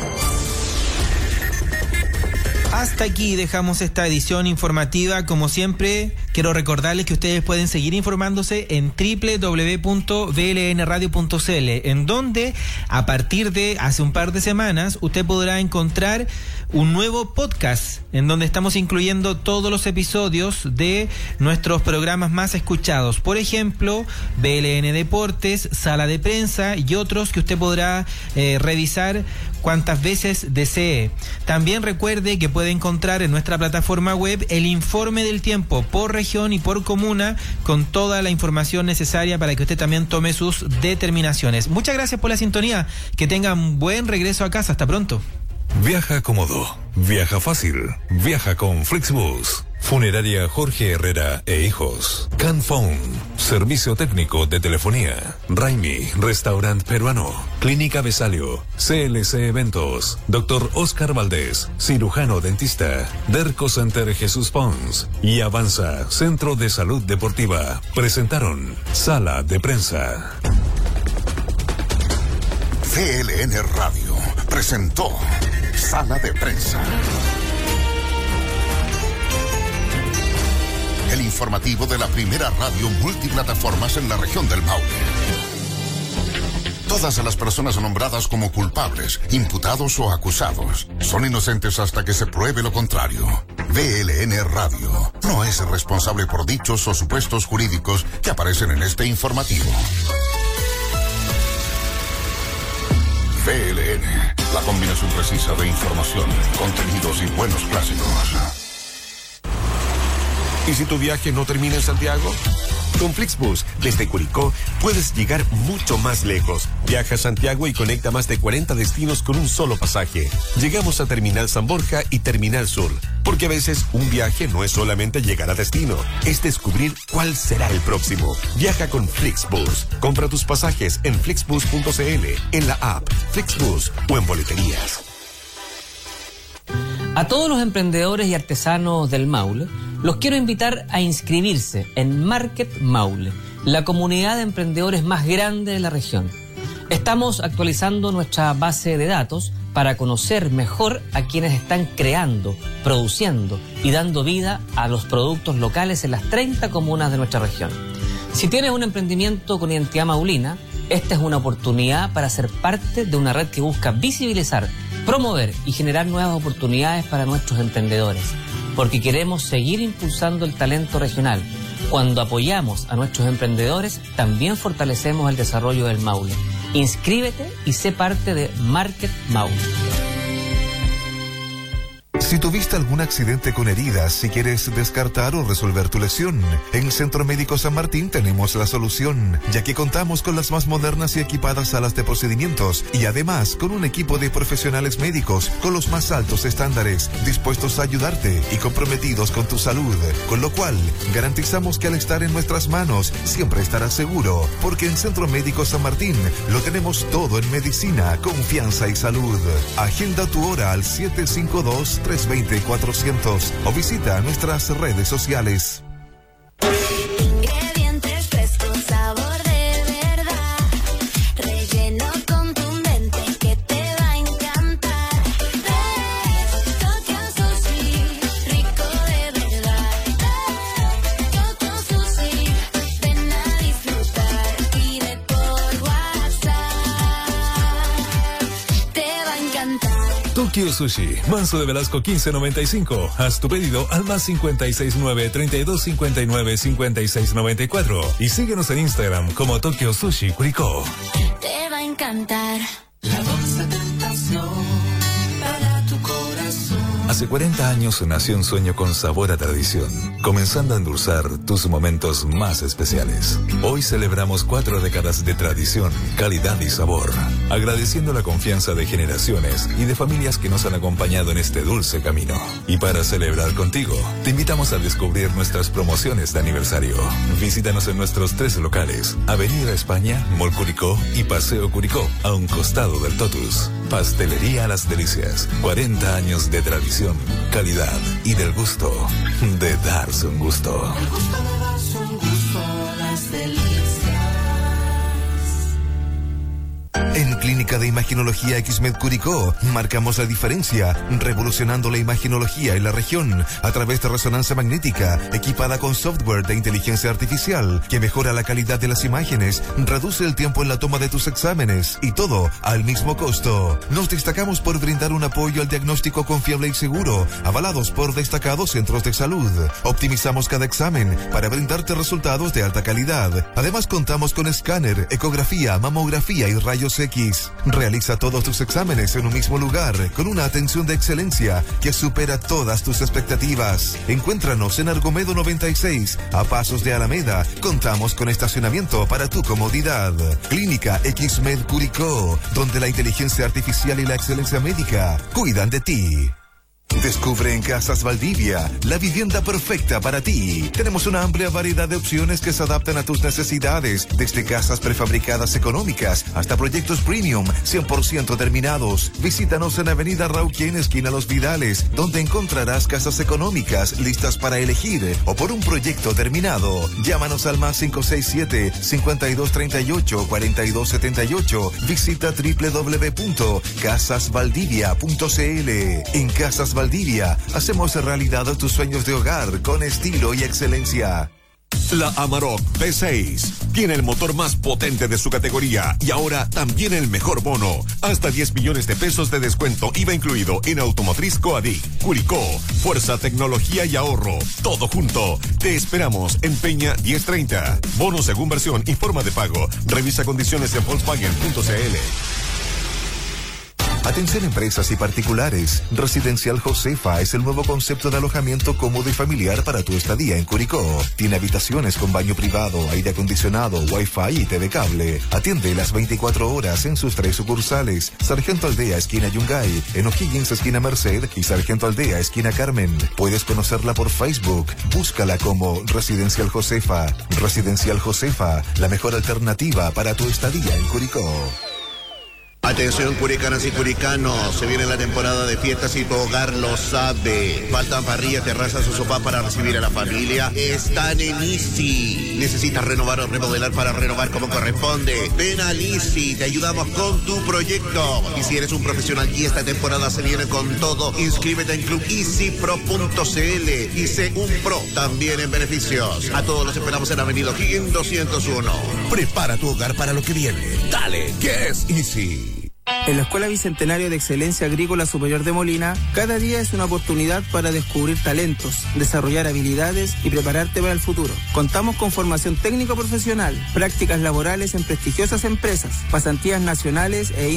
Hasta aquí dejamos esta edición informativa. Como siempre, quiero recordarles que ustedes pueden seguir informándose en doble u doble u doble u punto b l n radio punto c l, en donde a partir de hace un par de semanas usted podrá encontrar un nuevo podcast en donde estamos incluyendo todos los episodios de nuestros programas más escuchados. Por ejemplo, B L N Deportes, Sala de Prensa y otros que usted podrá eh, revisar cuantas veces desee. También recuerde que puede encontrar en nuestra plataforma web el informe del tiempo por región y por comuna, con toda la información necesaria para que usted también tome sus determinaciones. Muchas gracias por la sintonía. Que tengan buen regreso a casa. Hasta pronto. Viaja cómodo, viaja fácil, viaja con Flixbus. Funeraria Jorge Herrera e Hijos. Canphone, servicio técnico de telefonía. Raimi, restaurante peruano. Clínica Besalio. C L C Eventos. Doctor Oscar Valdés, cirujano dentista. Derco Center Jesús Pons. Y Avanza, Centro de Salud Deportiva. Presentaron Sala de Prensa. C L N Radio presentó Sala de Prensa. El informativo de la primera radio multiplataformas en la región del Maule. Todas las personas nombradas como culpables, imputados o acusados son inocentes hasta que se pruebe lo contrario. V L N Radio no es responsable por dichos o supuestos jurídicos que aparecen en este informativo. V L N, la combinación precisa de información, contenidos y buenos clásicos. ¿Y si tu viaje no termina en Santiago? Con Flixbus, desde Curicó, puedes llegar mucho más lejos. Viaja a Santiago y conecta más de cuarenta destinos con un solo pasaje. Llegamos a Terminal San Borja y Terminal Sur, porque a veces un viaje no es solamente llegar a destino, es descubrir cuál será el próximo. Viaja con Flixbus. Compra tus pasajes en flixbus punto c l, en la app Flixbus o en boleterías. A todos los emprendedores y artesanos del Maule, los quiero invitar a inscribirse en Market Maule, la comunidad de emprendedores más grande de la región. Estamos actualizando nuestra base de datos para conocer mejor a quienes están creando, produciendo y dando vida a los productos locales en las treinta comunas de nuestra región. Si tienes un emprendimiento con identidad maulina, esta es una oportunidad para ser parte de una red que busca visibilizar, promover y generar nuevas oportunidades para nuestros emprendedores, porque queremos seguir impulsando el talento regional. Cuando apoyamos a nuestros emprendedores, también fortalecemos el desarrollo del Maule. Inscríbete y sé parte de Market Maule. Si tuviste algún accidente con heridas, si quieres descartar o resolver tu lesión, en Centro Médico San Martín tenemos la solución, ya que contamos con las más modernas y equipadas salas de procedimientos y además con un equipo de profesionales médicos con los más altos estándares, dispuestos a ayudarte y comprometidos con tu salud, con lo cual garantizamos que al estar en nuestras manos siempre estarás seguro, porque en Centro Médico San Martín lo tenemos todo en medicina, confianza y salud. Agenda tu hora al siete cinco dos, tres dos cero, cuatrocientos o visita nuestras redes sociales. Ingredientes frescos, sabor de verdad, relleno contundente que te va a encantar. Tokyo Sushi, rico de verdad. Tokyo Sushi, ven a disfrutar. Pide por WhatsApp, te va a encantar. Tokyo Sushi, Manso de Velasco quince noventa y cinco. Haz tu pedido al más cincuenta y seis nueve, treinta y dos cincuenta y nueve, cincuenta y seis noventa y cuatro y síguenos en Instagram como Tokyo Sushi Curicó. Te va a encantar. La dulce tentación para tu corazón. Hace cuarenta años nació un sueño con sabor a tradición, comenzando a endulzar tus momentos más especiales. Hoy celebramos cuatro décadas de tradición, calidad y sabor, agradeciendo la confianza de generaciones y de familias que nos han acompañado en este dulce camino. Y para celebrar contigo, te invitamos a descubrir nuestras promociones de aniversario. Visítanos en nuestros tres locales, Avenida España, Mall Curicó y Paseo Curicó, a un costado del Totus. Pastelería Las Delicias, cuarenta años de tradición, calidad y del gusto de darse un gusto. El gusto de darse un gusto, Las Delicias. En Clínica de Imaginología Xmed Curicó marcamos la diferencia, revolucionando la imaginología en la región a través de resonancia magnética equipada con software de inteligencia artificial que mejora la calidad de las imágenes, reduce el tiempo en la toma de tus exámenes y todo al mismo costo. Nos destacamos por brindar un apoyo al diagnóstico confiable y seguro, avalados por destacados centros de salud. Optimizamos cada examen para brindarte resultados de alta calidad. Además contamos con escáner, ecografía, mamografía y rayos X. Realiza todos tus exámenes en un mismo lugar, con una atención de excelencia que supera todas tus expectativas. Encuéntranos en Argomedo noventa y seis, a pasos de Alameda. Contamos con estacionamiento para tu comodidad. Clínica Xmed Curicó, donde la inteligencia artificial y la excelencia médica cuidan de ti. Descubre en Casas Valdivia la vivienda perfecta para ti. Tenemos una amplia variedad de opciones que se adaptan a tus necesidades, desde casas prefabricadas económicas hasta proyectos premium cien por ciento terminados. Visítanos en Avenida Rauquén, esquina Los Vidales, donde encontrarás casas económicas listas para elegir o por un proyecto terminado. Llámanos al más cinco seis siete, cinco dos tres ocho, cuatro dos siete ocho. Visita doble u doble u doble u punto casas valdivia punto c l. En Casas Valdivia hacemos realidad tus sueños de hogar con estilo y excelencia. La Amarok V seis tiene el motor más potente de su categoría y ahora también el mejor bono. Hasta diez millones de pesos de descuento I V A incluido en Automotriz Coadic, Curicó, Fuerza, Tecnología y Ahorro. Todo junto. Te esperamos en Peña diez treinta. Bono según versión y forma de pago. Revisa condiciones en Volkswagen punto c l. Atención empresas y particulares. Residencial Josefa es el nuevo concepto de alojamiento cómodo y familiar para tu estadía en Curicó. Tiene habitaciones con baño privado, aire acondicionado, wifi y T V cable. Atiende las veinticuatro horas en sus tres sucursales. Sargento Aldea, esquina Yungay, en O'Higgins, esquina Merced y Sargento Aldea, esquina Carmen. Puedes conocerla por Facebook. Búscala como Residencial Josefa. Residencial Josefa, la mejor alternativa para tu estadía en Curicó. Atención curicanas y curicanos, se viene la temporada de fiestas y tu hogar lo sabe. Faltan parrillas, terrazas o sofá para recibir a la familia. Están en Easy. ¿Necesitas renovar o remodelar para renovar como corresponde? Ven a Easy, te ayudamos con tu proyecto. Y si eres un profesional y esta temporada se viene con todo, inscríbete en club easy pro punto c l y sé un pro también en beneficios. A todos los esperamos en Avenida O'Higgins doscientos uno. Prepara tu hogar para lo que viene. Dale, que es Easy. En la Escuela Bicentenario de Excelencia Agrícola Superior de Molina, cada día es una oportunidad para descubrir talentos, desarrollar habilidades y prepararte para el futuro. Contamos con formación técnico-profesional, prácticas laborales en prestigiosas empresas, pasantías nacionales e